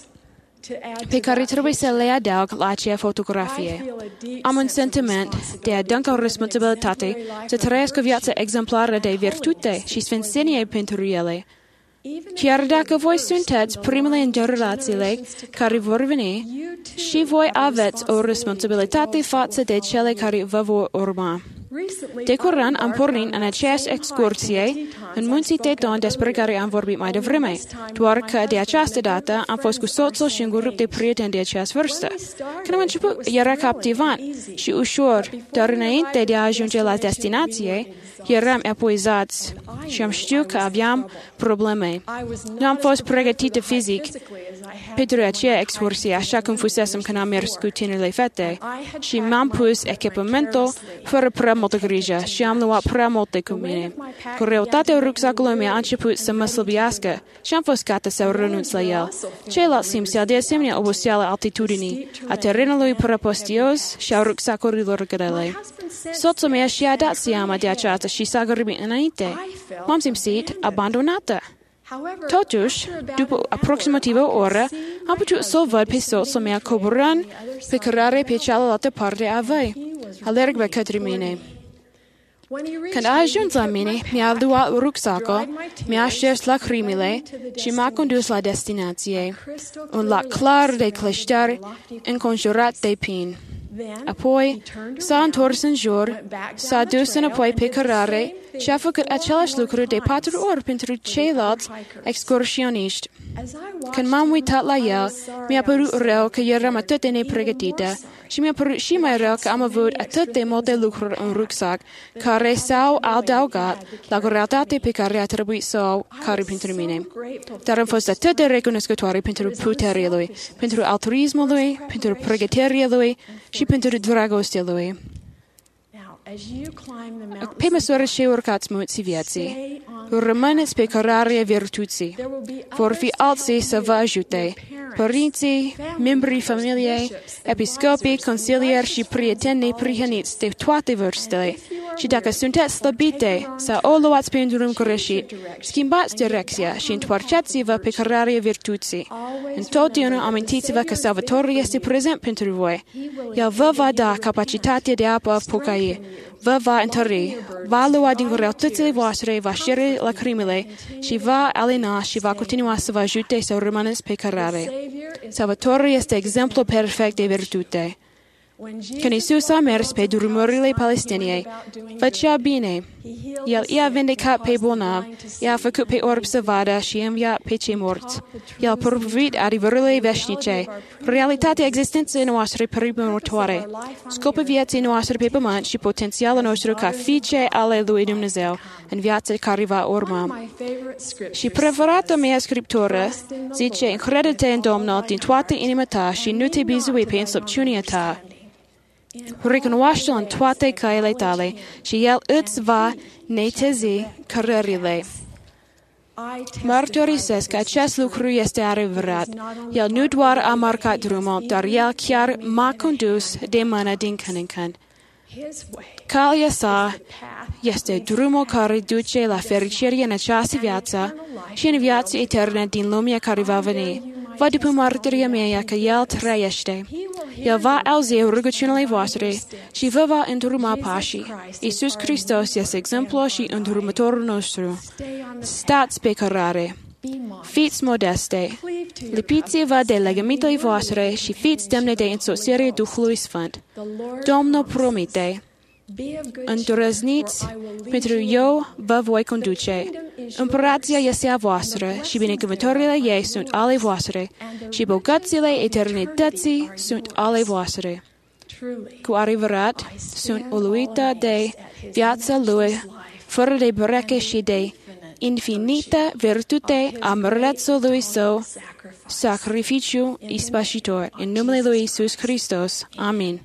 pe care trebuie să le adaug la acea fotografie. Am un sentiment de adâncă responsabilitate să trăiesc o viață exemplară de virtute și sfințenie pentru ele. Chiar dacă voi sunteți primele în generațiile care vor veni, și voi aveți o responsabilitate față de cele care vă vor urma. De curând am pornit în aceeași excursie în munții Teton despre care am vorbit mai devreme, doar că de această dată am fost cu soțul și un grup de prieteni de aceeași vârstă. Când am început, era captivant și ușor, dar înainte de a ajunge la destinație, eram epuizați și am știut că aveam probleme. Nu am fost pregătită fizic pentru aceea excursie, așa cum fusesem când am mers cu tinerile fete, și m-am pus echipamentul fără prea multă grijă și am luat prea multe cu mine. Cu răutate, rucsacul meu a început să mă slăbească și am fost gata să renunț la el. Ceilalți simțeau de asemenea oboseala altitudinii, a terenului prăpostios și a rucsacurilor grele. Soțul meu și-a dat seama de aceasta și s-a grăbit înainte. M-am simțit abandonată. Totuși, după aproximativ o oră, am putut să-l văd pe soțul meu coborând pe cărare pe cealaltă parte a văi. Alergă către mine. Când a ajuns la mine, mi-a luat rucsacul, mi-a șters lacrimile și m-a condus la destinație, un lac clar de cleștari înconjurat de pini. Apoi s-a întors în jur, s-a dus înapoi pe cărare și a făcut același lucru de patru ori pentru ceilalți excursioniști. Când m-am uitat la el, mi-a părut rău că eram atât de nepregătită și mi-a părut și mai rău că am avut atât de multe lucruri în rucsac care s-au adăugat la greutatea pe care a trebuit să o care pentru mine. Dar am fost atât de recunoscătoare pentru puterea lui, pentru altruismul lui, pentru pregătirea lui și pentru dragostea lui. Pe măsură ce urcați munții vieții, rămâneți pe cărarea virtuții. Vor fi alții să vă ajute, părinții, membrii familiei, episcopii, consilieri și prietenii prihăniți de toate vârstele. Și dacă sunteți slăbite sau o luați pe un drum greșit, schimbați direcția și întoarceți-vă pe cărarea virtuții. Întotdeauna amintiți-vă că Salvatorul este prezent pentru voi. El vă va da capacitatea de a vă pocăi, vă va întări, va lua din greutățile voastre, va ștere lacrimile și va alina și va continua să vă ajute să rămâneți pe cărare. Salvatorul este exemplu perfect de virtute. Când Iisus a mers pe drumurile Palestiniei, făcea bine. El i-a vindecat pe bolnavi, i-a făcut pe orbi să vadă și i-a înviat pe cei morți. El a propovăduit adevărurile veșnice, realitatea existenței noastre premeritoare, scopul vieții noastre pe pământ și potențialul nostru ca fiice ale lui Dumnezeu în viața care va urma. Și preferata mea scriptură zice, încrede-te în Domnul din toată inima ta și nu te bizui pe înțelepciunea ta. Recunoaște-L în toate căile tale și El îți va netezi cărările. Mărturisesc că acest lucru este adevărat. El nu doar a marcat drumul, dar El chiar m-a condus de mână din când în când. Calea sa este drumul care duce la fericire în această viață și în viața eternă din lumea care va veni. Văd după mărturia mea că El trăiește. El va auzi rugăciunile voastre și vă va îndruma pașii. Iisus Hristos este exemplu și îndrumătorul nostru. Stați pe cărare. Fiți modeste. Lipiți-vă de legămitele voastre și fiți demne de însoțirea Duhului Sfânt. Domnul promite, îndrăzniți, pentru eu vă voi conduce. Împărația este a voastră și binecuvântările ei sunt ale voastre și bogățile eternității sunt ale voastre. Cu adevărat, sunt uluită de viața lui, fără de breche și de infinită virtute a mărețului său, sacrificiu ispășitor. În numele lui Iisus Hristos. Amin.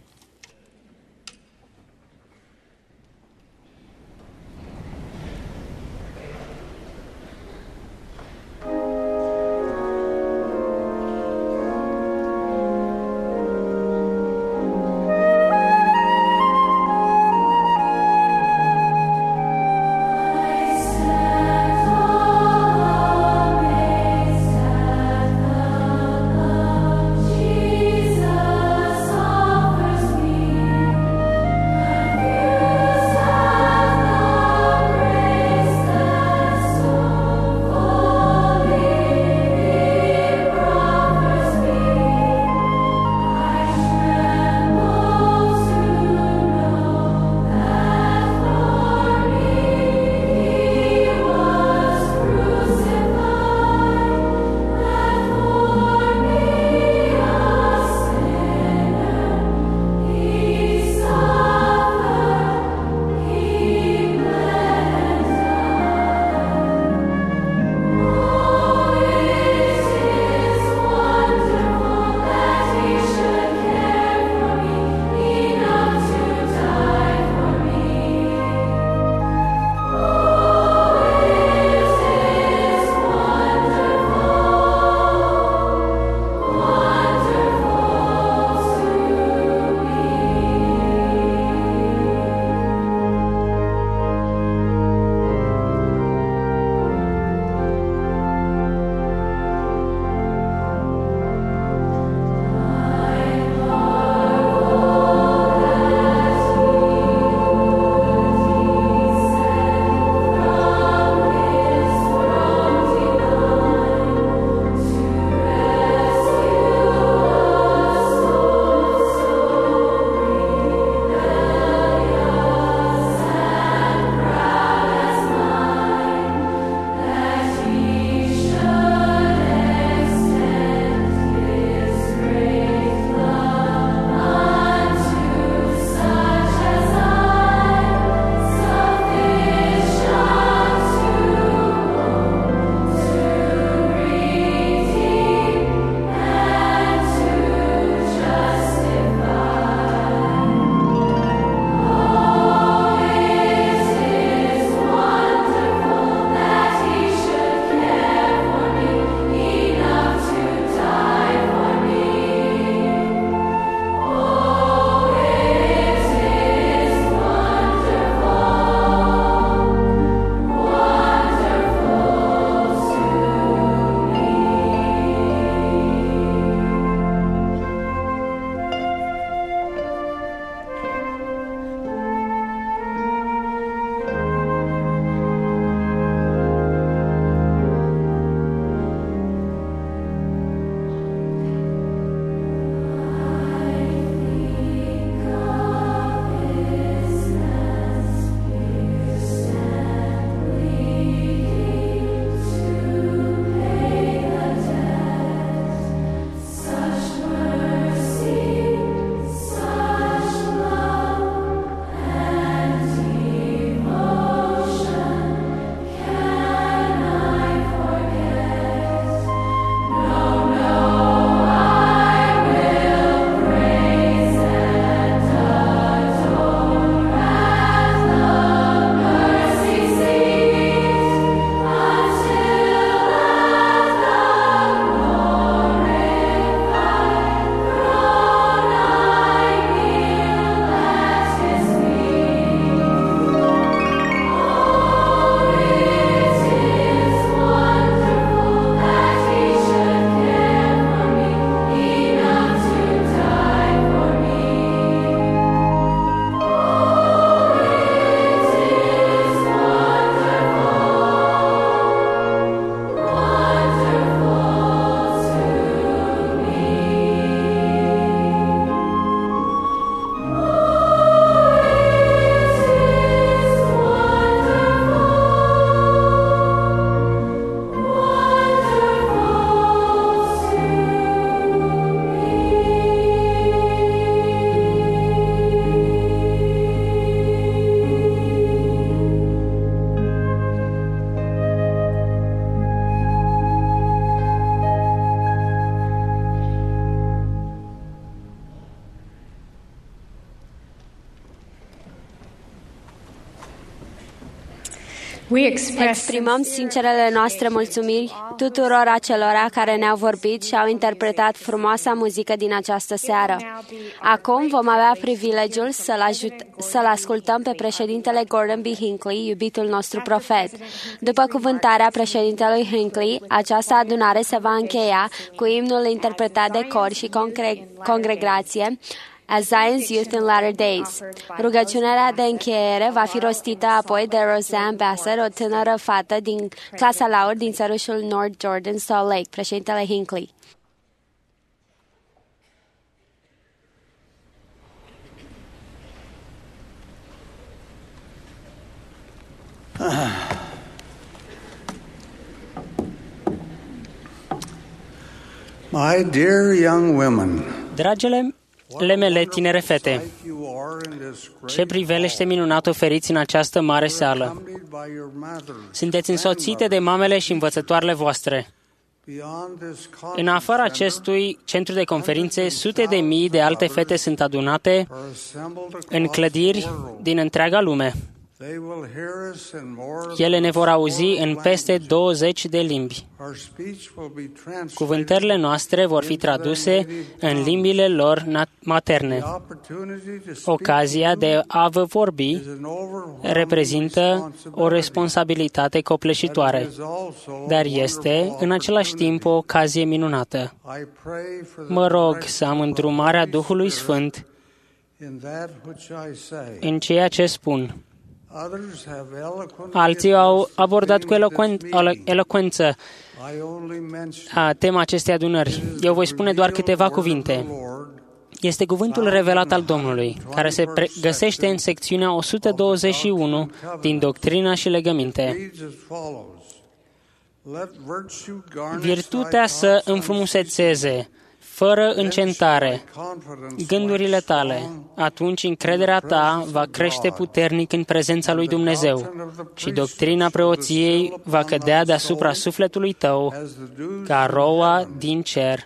We express Exprimăm sincerele noastre mulțumiri tuturor acelora care ne-au vorbit și au interpretat frumoasa muzică din această seară. Acum vom avea privilegiul să-l, ajut, să-l ascultăm pe președintele Gordon B. Hinckley, iubitul nostru profet. După cuvântarea președintelui Hinckley, această adunare se va încheia cu imnul interpretat de cor și congre- congregație As Zion's Youth in Latter Days. Rugăciunea de încheiere va fi rostită apoi de Roseanne Bassett, o tânără fată din clasa Laur din țărușul North Jordan, Salt Lake, președintele Hinckley. My dear young women, Dragele le mele tinere fete, ce priveliște minunat oferiți în această mare sală. Sunteți însoțite de mamele și învățătoarele voastre. În afara acestui centru de conferințe, sute de mii de alte fete sunt adunate în clădiri din întreaga lume. Ele ne vor auzi în peste douăzeci de limbi. Cuvântările noastre vor fi traduse în limbile lor materne. Ocazia de a vă vorbi reprezintă o responsabilitate copleșitoare, dar este în același timp o ocazie minunată. Mă rog să am îndrumarea Duhului Sfânt în ceea ce spun. Alții au abordat cu elocuen- elocuență a tema acestei adunări. Eu voi spune doar câteva cuvinte. Este cuvântul revelat al Domnului, care se găsește în secțiunea o sută douăzeci și unu din Doctrina și Legăminte. Virtutea să înfrumusețeze, fără încetare, gândurile tale, atunci încrederea ta va crește puternic în prezența lui Dumnezeu și doctrina preoției va cădea deasupra sufletului tău ca roa din cer.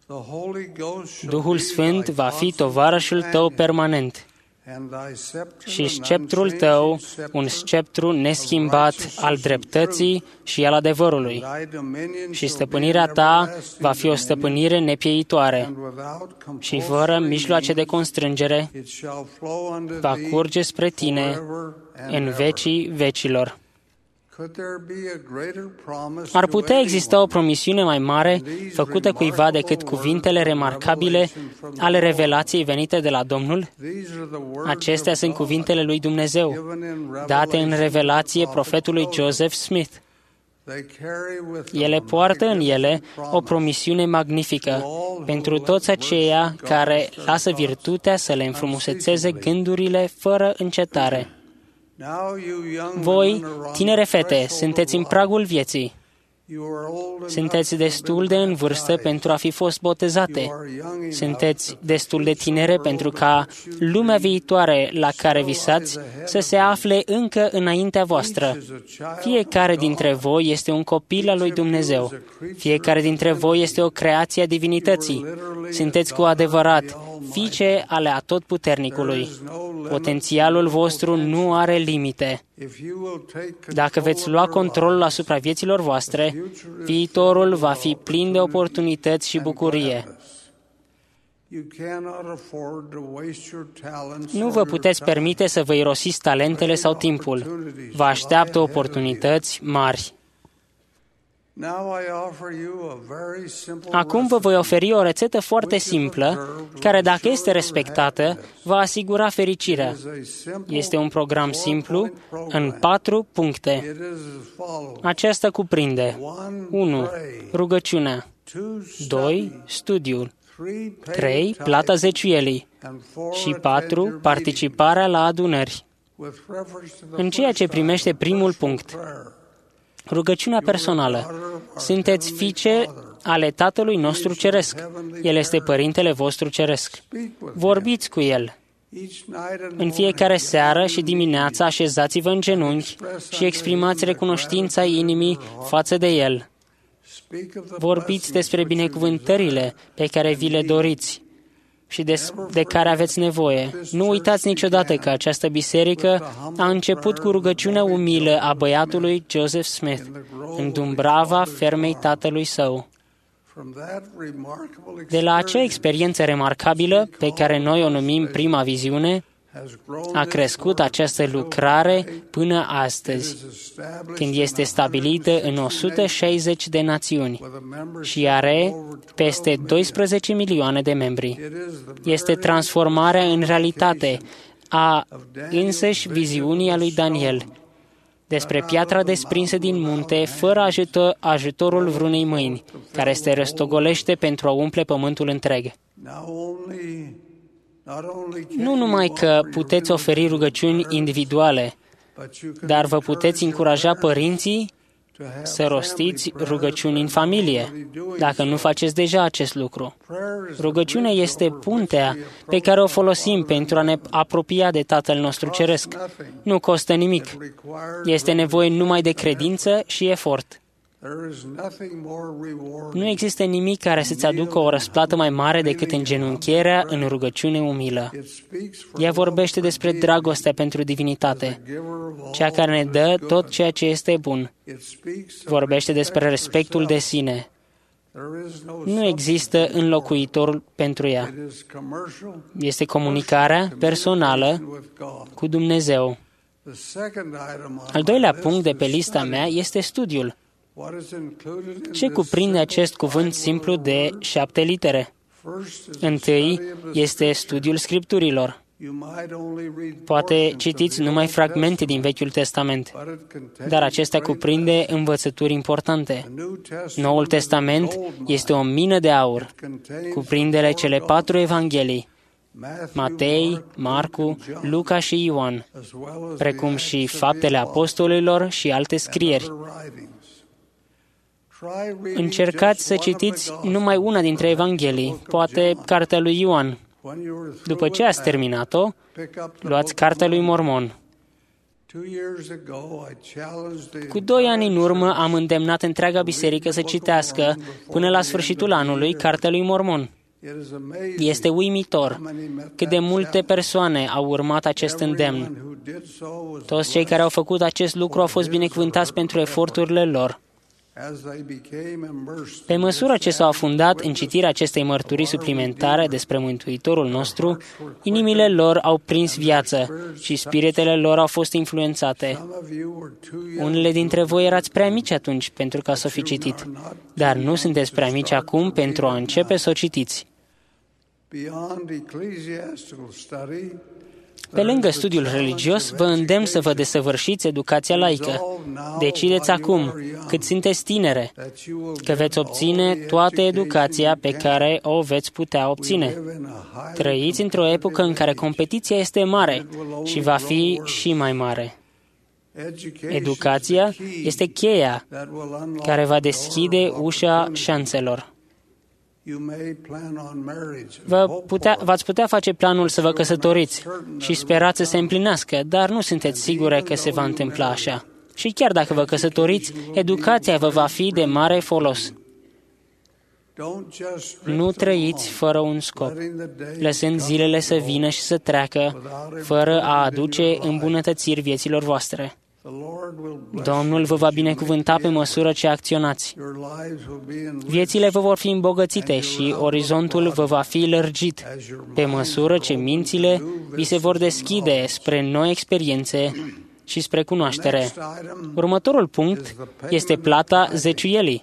Duhul Sfânt va fi tovarășul tău permanent și sceptrul tău, un sceptru neschimbat al dreptății și al adevărului. Și stăpânirea ta va fi o stăpânire nepietoare și fără mijloace de constrângere va curge spre tine în vecii vecilor. Ar putea exista o promisiune mai mare făcută cuiva decât cuvintele remarcabile ale revelației venite de la Domnul? Acestea sunt cuvintele lui Dumnezeu, date în revelație profetului Joseph Smith. Ele poartă în ele o promisiune magnifică pentru toți aceia care lasă virtutea să le înfrumusețeze gândurile fără încetare. Voi, tinere fete, sunteți în pragul vieții. Sunteți destul de în vârstă pentru a fi fost botezate. Sunteți destul de tinere pentru ca lumea viitoare la care visați să se afle încă înaintea voastră. Fiecare dintre voi este un copil al lui Dumnezeu. Fiecare dintre voi este o creație a divinității. Sunteți cu adevărat fiice ale Atotputernicului. Potențialul vostru nu are limite. Dacă veți lua controlul asupra vieților voastre, viitorul va fi plin de oportunități și bucurie. Nu vă puteți permite să vă irosiți talentele sau timpul. Vă așteaptă oportunități mari. Acum vă voi oferi o rețetă foarte simplă, care, dacă este respectată, va asigura fericirea. Este un program simplu, în patru puncte. Aceasta cuprinde unu. Rugăciunea, doi. Studiul, trei. Plata zeciuielii și patru. Participarea la adunări. În ceea ce primește primul punct, rugăciunea personală. Sunteți fiice ale Tatălui nostru Ceresc. El este Părintele vostru Ceresc. Vorbiți cu El. În fiecare seară și dimineața așezați-vă în genunchi și exprimați recunoștința inimii față de El. Vorbiți despre binecuvântările pe care vi le doriți. și de, de care aveți nevoie. Nu uitați niciodată că această biserică a început cu rugăciunea umilă a băiatului Joseph Smith în Dumbrava, fermei tatălui său. De la acea experiență remarcabilă, pe care noi o numim prima viziune, a crescut această lucrare până astăzi, când este stabilită în o sută șaizeci de națiuni și are peste doisprezece milioane de membri. Este transformarea în realitate a însăși viziunii a lui Daniel despre piatra desprinsă din munte, fără ajutor, ajutorul vreunei mâini, care se răstogolește pentru a umple pământul întreg. Nu numai că puteți oferi rugăciuni individuale, dar vă puteți încuraja părinții să rostiți rugăciuni în familie, dacă nu faceți deja acest lucru. Rugăciunea este puntea pe care o folosim pentru a ne apropia de Tatăl nostru Ceresc. Nu costă nimic. Este nevoie numai de credință și efort. Nu există nimic care să-ți aducă o răsplată mai mare decât îngenunchierea în rugăciune umilă. Ea vorbește despre dragostea pentru divinitate, cea care ne dă tot ceea ce este bun. Vorbește despre respectul de sine. Nu există înlocuitor pentru ea. Este comunicarea personală cu Dumnezeu. Al doilea punct de pe lista mea este studiul. Ce cuprinde acest cuvânt simplu de șapte litere? Întâi este studiul Scripturilor. Poate citiți numai fragmente din Vechiul Testament, dar acesta cuprinde învățături importante. Noul Testament este o mină de aur. Cuprinde cele patru evanghelii, Matei, Marcu, Luca și Ioan, precum și faptele apostolilor și alte scrieri. Încercați să citiți numai una dintre evanghelii, poate cartea lui Ioan. După ce ați terminat-o, luați cartea lui Mormon. Cu doi ani în urmă am îndemnat întreaga biserică să citească, până la sfârșitul anului, cartea lui Mormon. Este uimitor cât de multe persoane au urmat acest îndemn. Toți cei care au făcut acest lucru au fost binecuvântați pentru eforturile lor. Pe măsură ce s-au afundat în citirea acestei mărturii suplimentare despre Mântuitorul nostru, inimile lor au prins viață și spiritele lor au fost influențate. Unele dintre voi erați prea mici atunci pentru ca să o fi citit, dar nu sunteți prea mici acum pentru a începe să o citiți. Pe lângă studiul religios, vă îndemn să vă desăvârșiți educația laică. Decideți acum, cât sunteți tinere, că veți obține toată educația pe care o veți putea obține. Trăiți într-o epocă în care competiția este mare și va fi și mai mare. Educația este cheia care va deschide ușa șanselor. Vă putea, v-ați putea face planul să vă căsătoriți și sperați să se împlinească, dar nu sunteți sigure că se va întâmpla așa. Și chiar dacă vă căsătoriți, educația vă va fi de mare folos. Nu trăiți fără un scop, lăsând zilele să vină și să treacă, fără a aduce îmbunătățiri vieților voastre. Domnul vă va binecuvânta pe măsură ce acționați. Viețile vă vor fi îmbogățite și orizontul vă va fi lărgit pe măsură ce mințile vi se vor deschide spre noi experiențe și spre cunoaștere. Următorul punct este plata zeciuielii.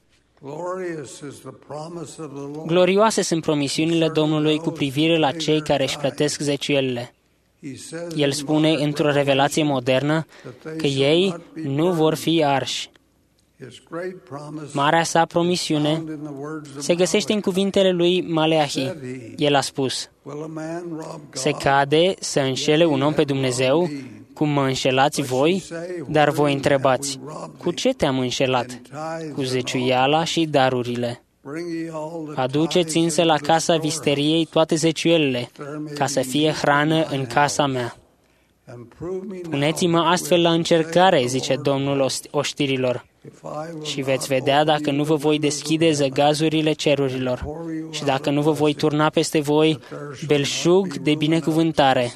Glorioase sunt promisiunile Domnului cu privire la cei care își plătesc zeciuielile. El spune într-o revelație modernă că ei nu vor fi arși. Marea sa promisiune se găsește în cuvintele lui Maleahi. El a spus: se cade să înșele un om pe Dumnezeu, cum mă înșelați voi, dar voi întrebați: cu ce te-am înșelat? Cu zeciuiala și darurile. Aduceți însă la casa visteriei toate zeciuielile, ca să fie hrană în casa mea. Puneți-mă astfel la încercare, zice Domnul oștirilor, Și veți vedea dacă nu vă voi deschide zăgazurile cerurilor și dacă nu vă voi turna peste voi belșug de binecuvântare.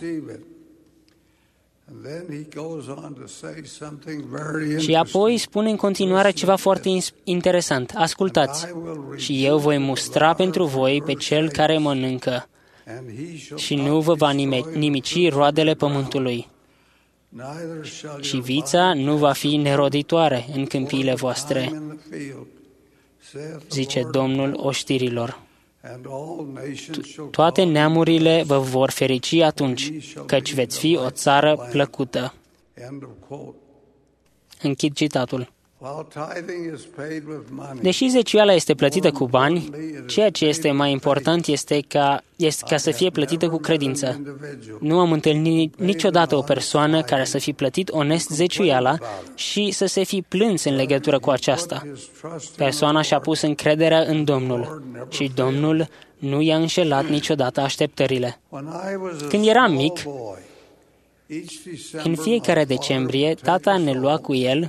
Și apoi spune în continuare ceva foarte interesant. Ascultați. Și eu voi mustra pentru voi pe cel care mănâncă și nu vă va nimici roadele pământului. Și vița nu va fi neroditoare în câmpiile voastre, zice Domnul oștirilor. Toate neamurile vă vor ferici atunci, căci veți fi o țară plăcută. Închid citatul. Deși zeciuiala este plătită cu bani, ceea ce este mai important este ca, este ca să fie plătită cu credință. Nu am întâlnit niciodată o persoană care să fi plătit onest zeciuiala și să se fi plâns în legătură cu aceasta. Persoana și-a pus încrederea în Domnul și Domnul nu i-a înșelat niciodată așteptările. Când eram mic, în fiecare decembrie, tata ne lua cu el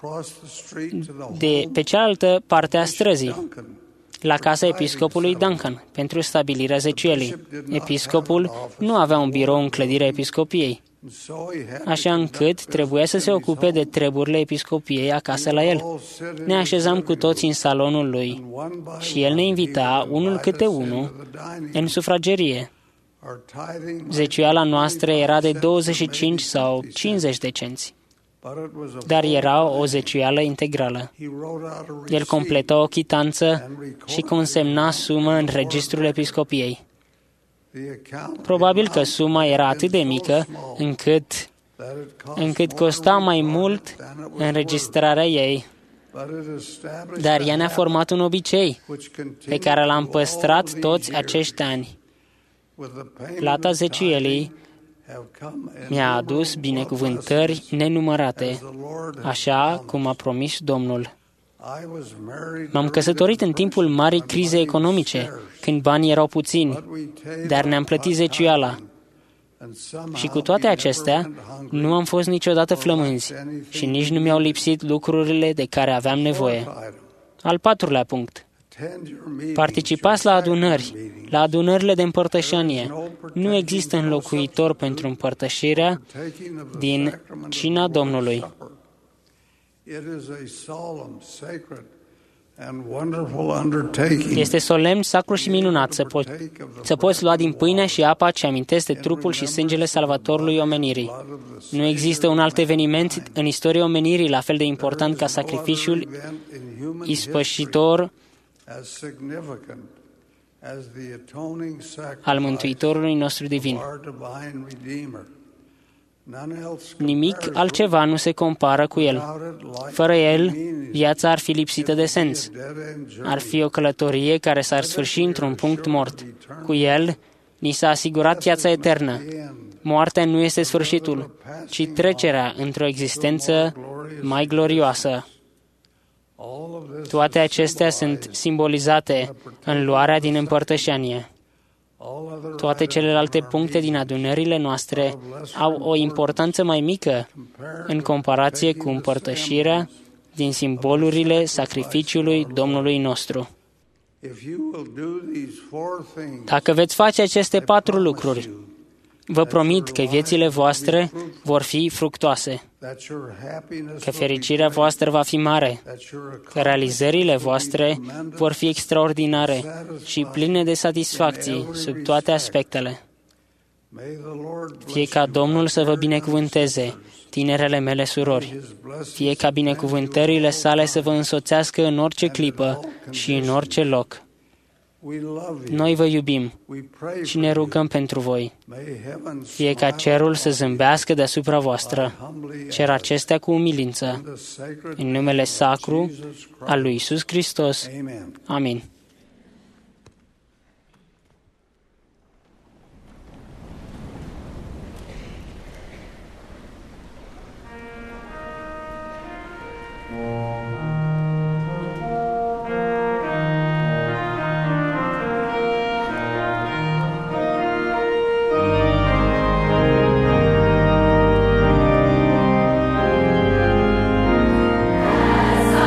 de pe cealaltă parte a străzii, la casa episcopului Duncan, pentru stabilirea zeciuielii. Episcopul nu avea un birou în clădirea episcopiei, așa încât trebuia să se ocupe de treburile episcopiei acasă la el. Ne așezam cu toți în salonul lui și el ne invita, unul câte unul, în sufragerie. Zeciuiala noastră era de douăzeci și cinci sau cincizeci de cenți, dar era o zeciuială integrală. El completa o chitanță și consemna suma în registrul episcopiei. Probabil că suma era atât de mică încât, încât costa mai mult înregistrarea ei, dar ea ne-a format un obicei pe care l-am păstrat toți acești ani. Plata zeciuielii mi-a adus binecuvântări nenumărate, așa cum a promis Domnul. M-am căsătorit în timpul marii crize economice, când banii erau puțini, dar ne-am plătit zeciuiala. Și cu toate acestea, nu am fost niciodată flămânzi și nici nu mi-au lipsit lucrurile de care aveam nevoie. Al patrulea punct. Participați la adunări, la adunările de împărtășanie. Nu există înlocuitor pentru împărtășirea din cina Domnului. Este solemn, sacru și minunat să, po- să poți lua din pâinea și apa ce amintesc de trupul și sângele Salvatorului omenirii. Nu există un alt eveniment în istoria omenirii la fel de important ca sacrificiul ispășitor al Mântuitorului nostru divin. Nimic altceva nu se compară cu el. Fără el, viața ar fi lipsită de sens. Ar fi o călătorie care s-ar sfârși într-un punct mort. Cu el, ni s-a asigurat viața eternă. Moartea nu este sfârșitul, ci trecerea într-o existență mai glorioasă. Toate acestea sunt simbolizate în luarea din împărtășanie. Toate celelalte puncte din adunările noastre au o importanță mai mică în comparație cu împărtășirea din simbolurile sacrificiului Domnului nostru. Dacă veți face aceste patru lucruri, vă promit că viețile voastre vor fi fructoase, că fericirea voastră va fi mare, că realizările voastre vor fi extraordinare și pline de satisfacții sub toate aspectele. Fie ca Domnul să vă binecuvânteze, tinerele mele surori, fie ca binecuvântările sale să vă însoțească în orice clipă și în orice loc. Noi vă iubim și ne rugăm pentru voi. Fie ca cerul să zâmbească deasupra voastră. Cer acestea cu umilință. În numele sacru al lui Iisus Hristos. Amin. As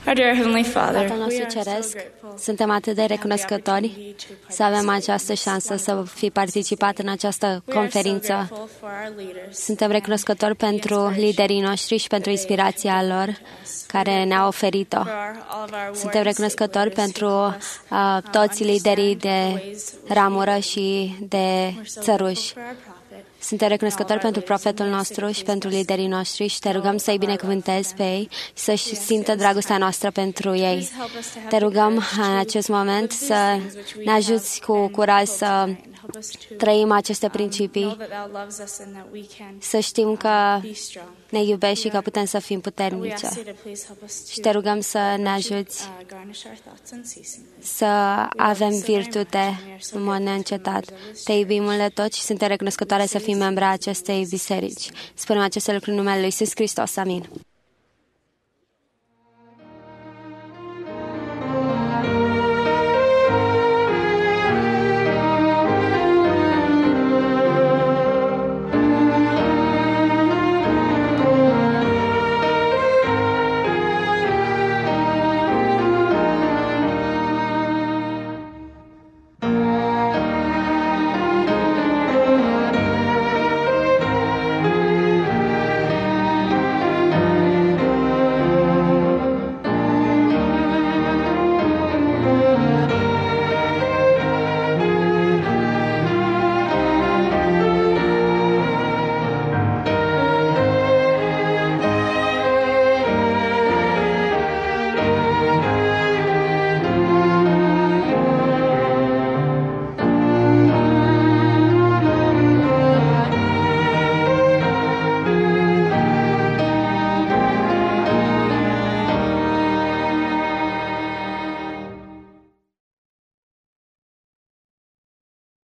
Our dear Heavenly Father, Tatăl nostru Ceresc, suntem atât de recunoscători să avem această șansă să fi participat în această conferință. Suntem recunoscători pentru liderii noștri și pentru inspirația lor care ne-au oferit-o. Suntem recunoscători pentru uh, toți liderii de ramură și de țăruși. Suntem recunoscători pentru profetul nostru și pentru liderii noștri și te rugăm să-i binecuvântezi pe ei și să-și simtă dragostea noastră pentru ei. Te rugăm în acest moment să ne ajuți cu curaj să trăim aceste principii, să știm că ne iubești și că putem să fim puternice. Și te rugăm să ne ajuți să avem virtute în mod neîncetat. Te iubim mult de tot și suntem recunoscătoare să fim membri ai acestei biserici. Spunem aceste lucruri în numele Lui Iisus Hristos. Amin.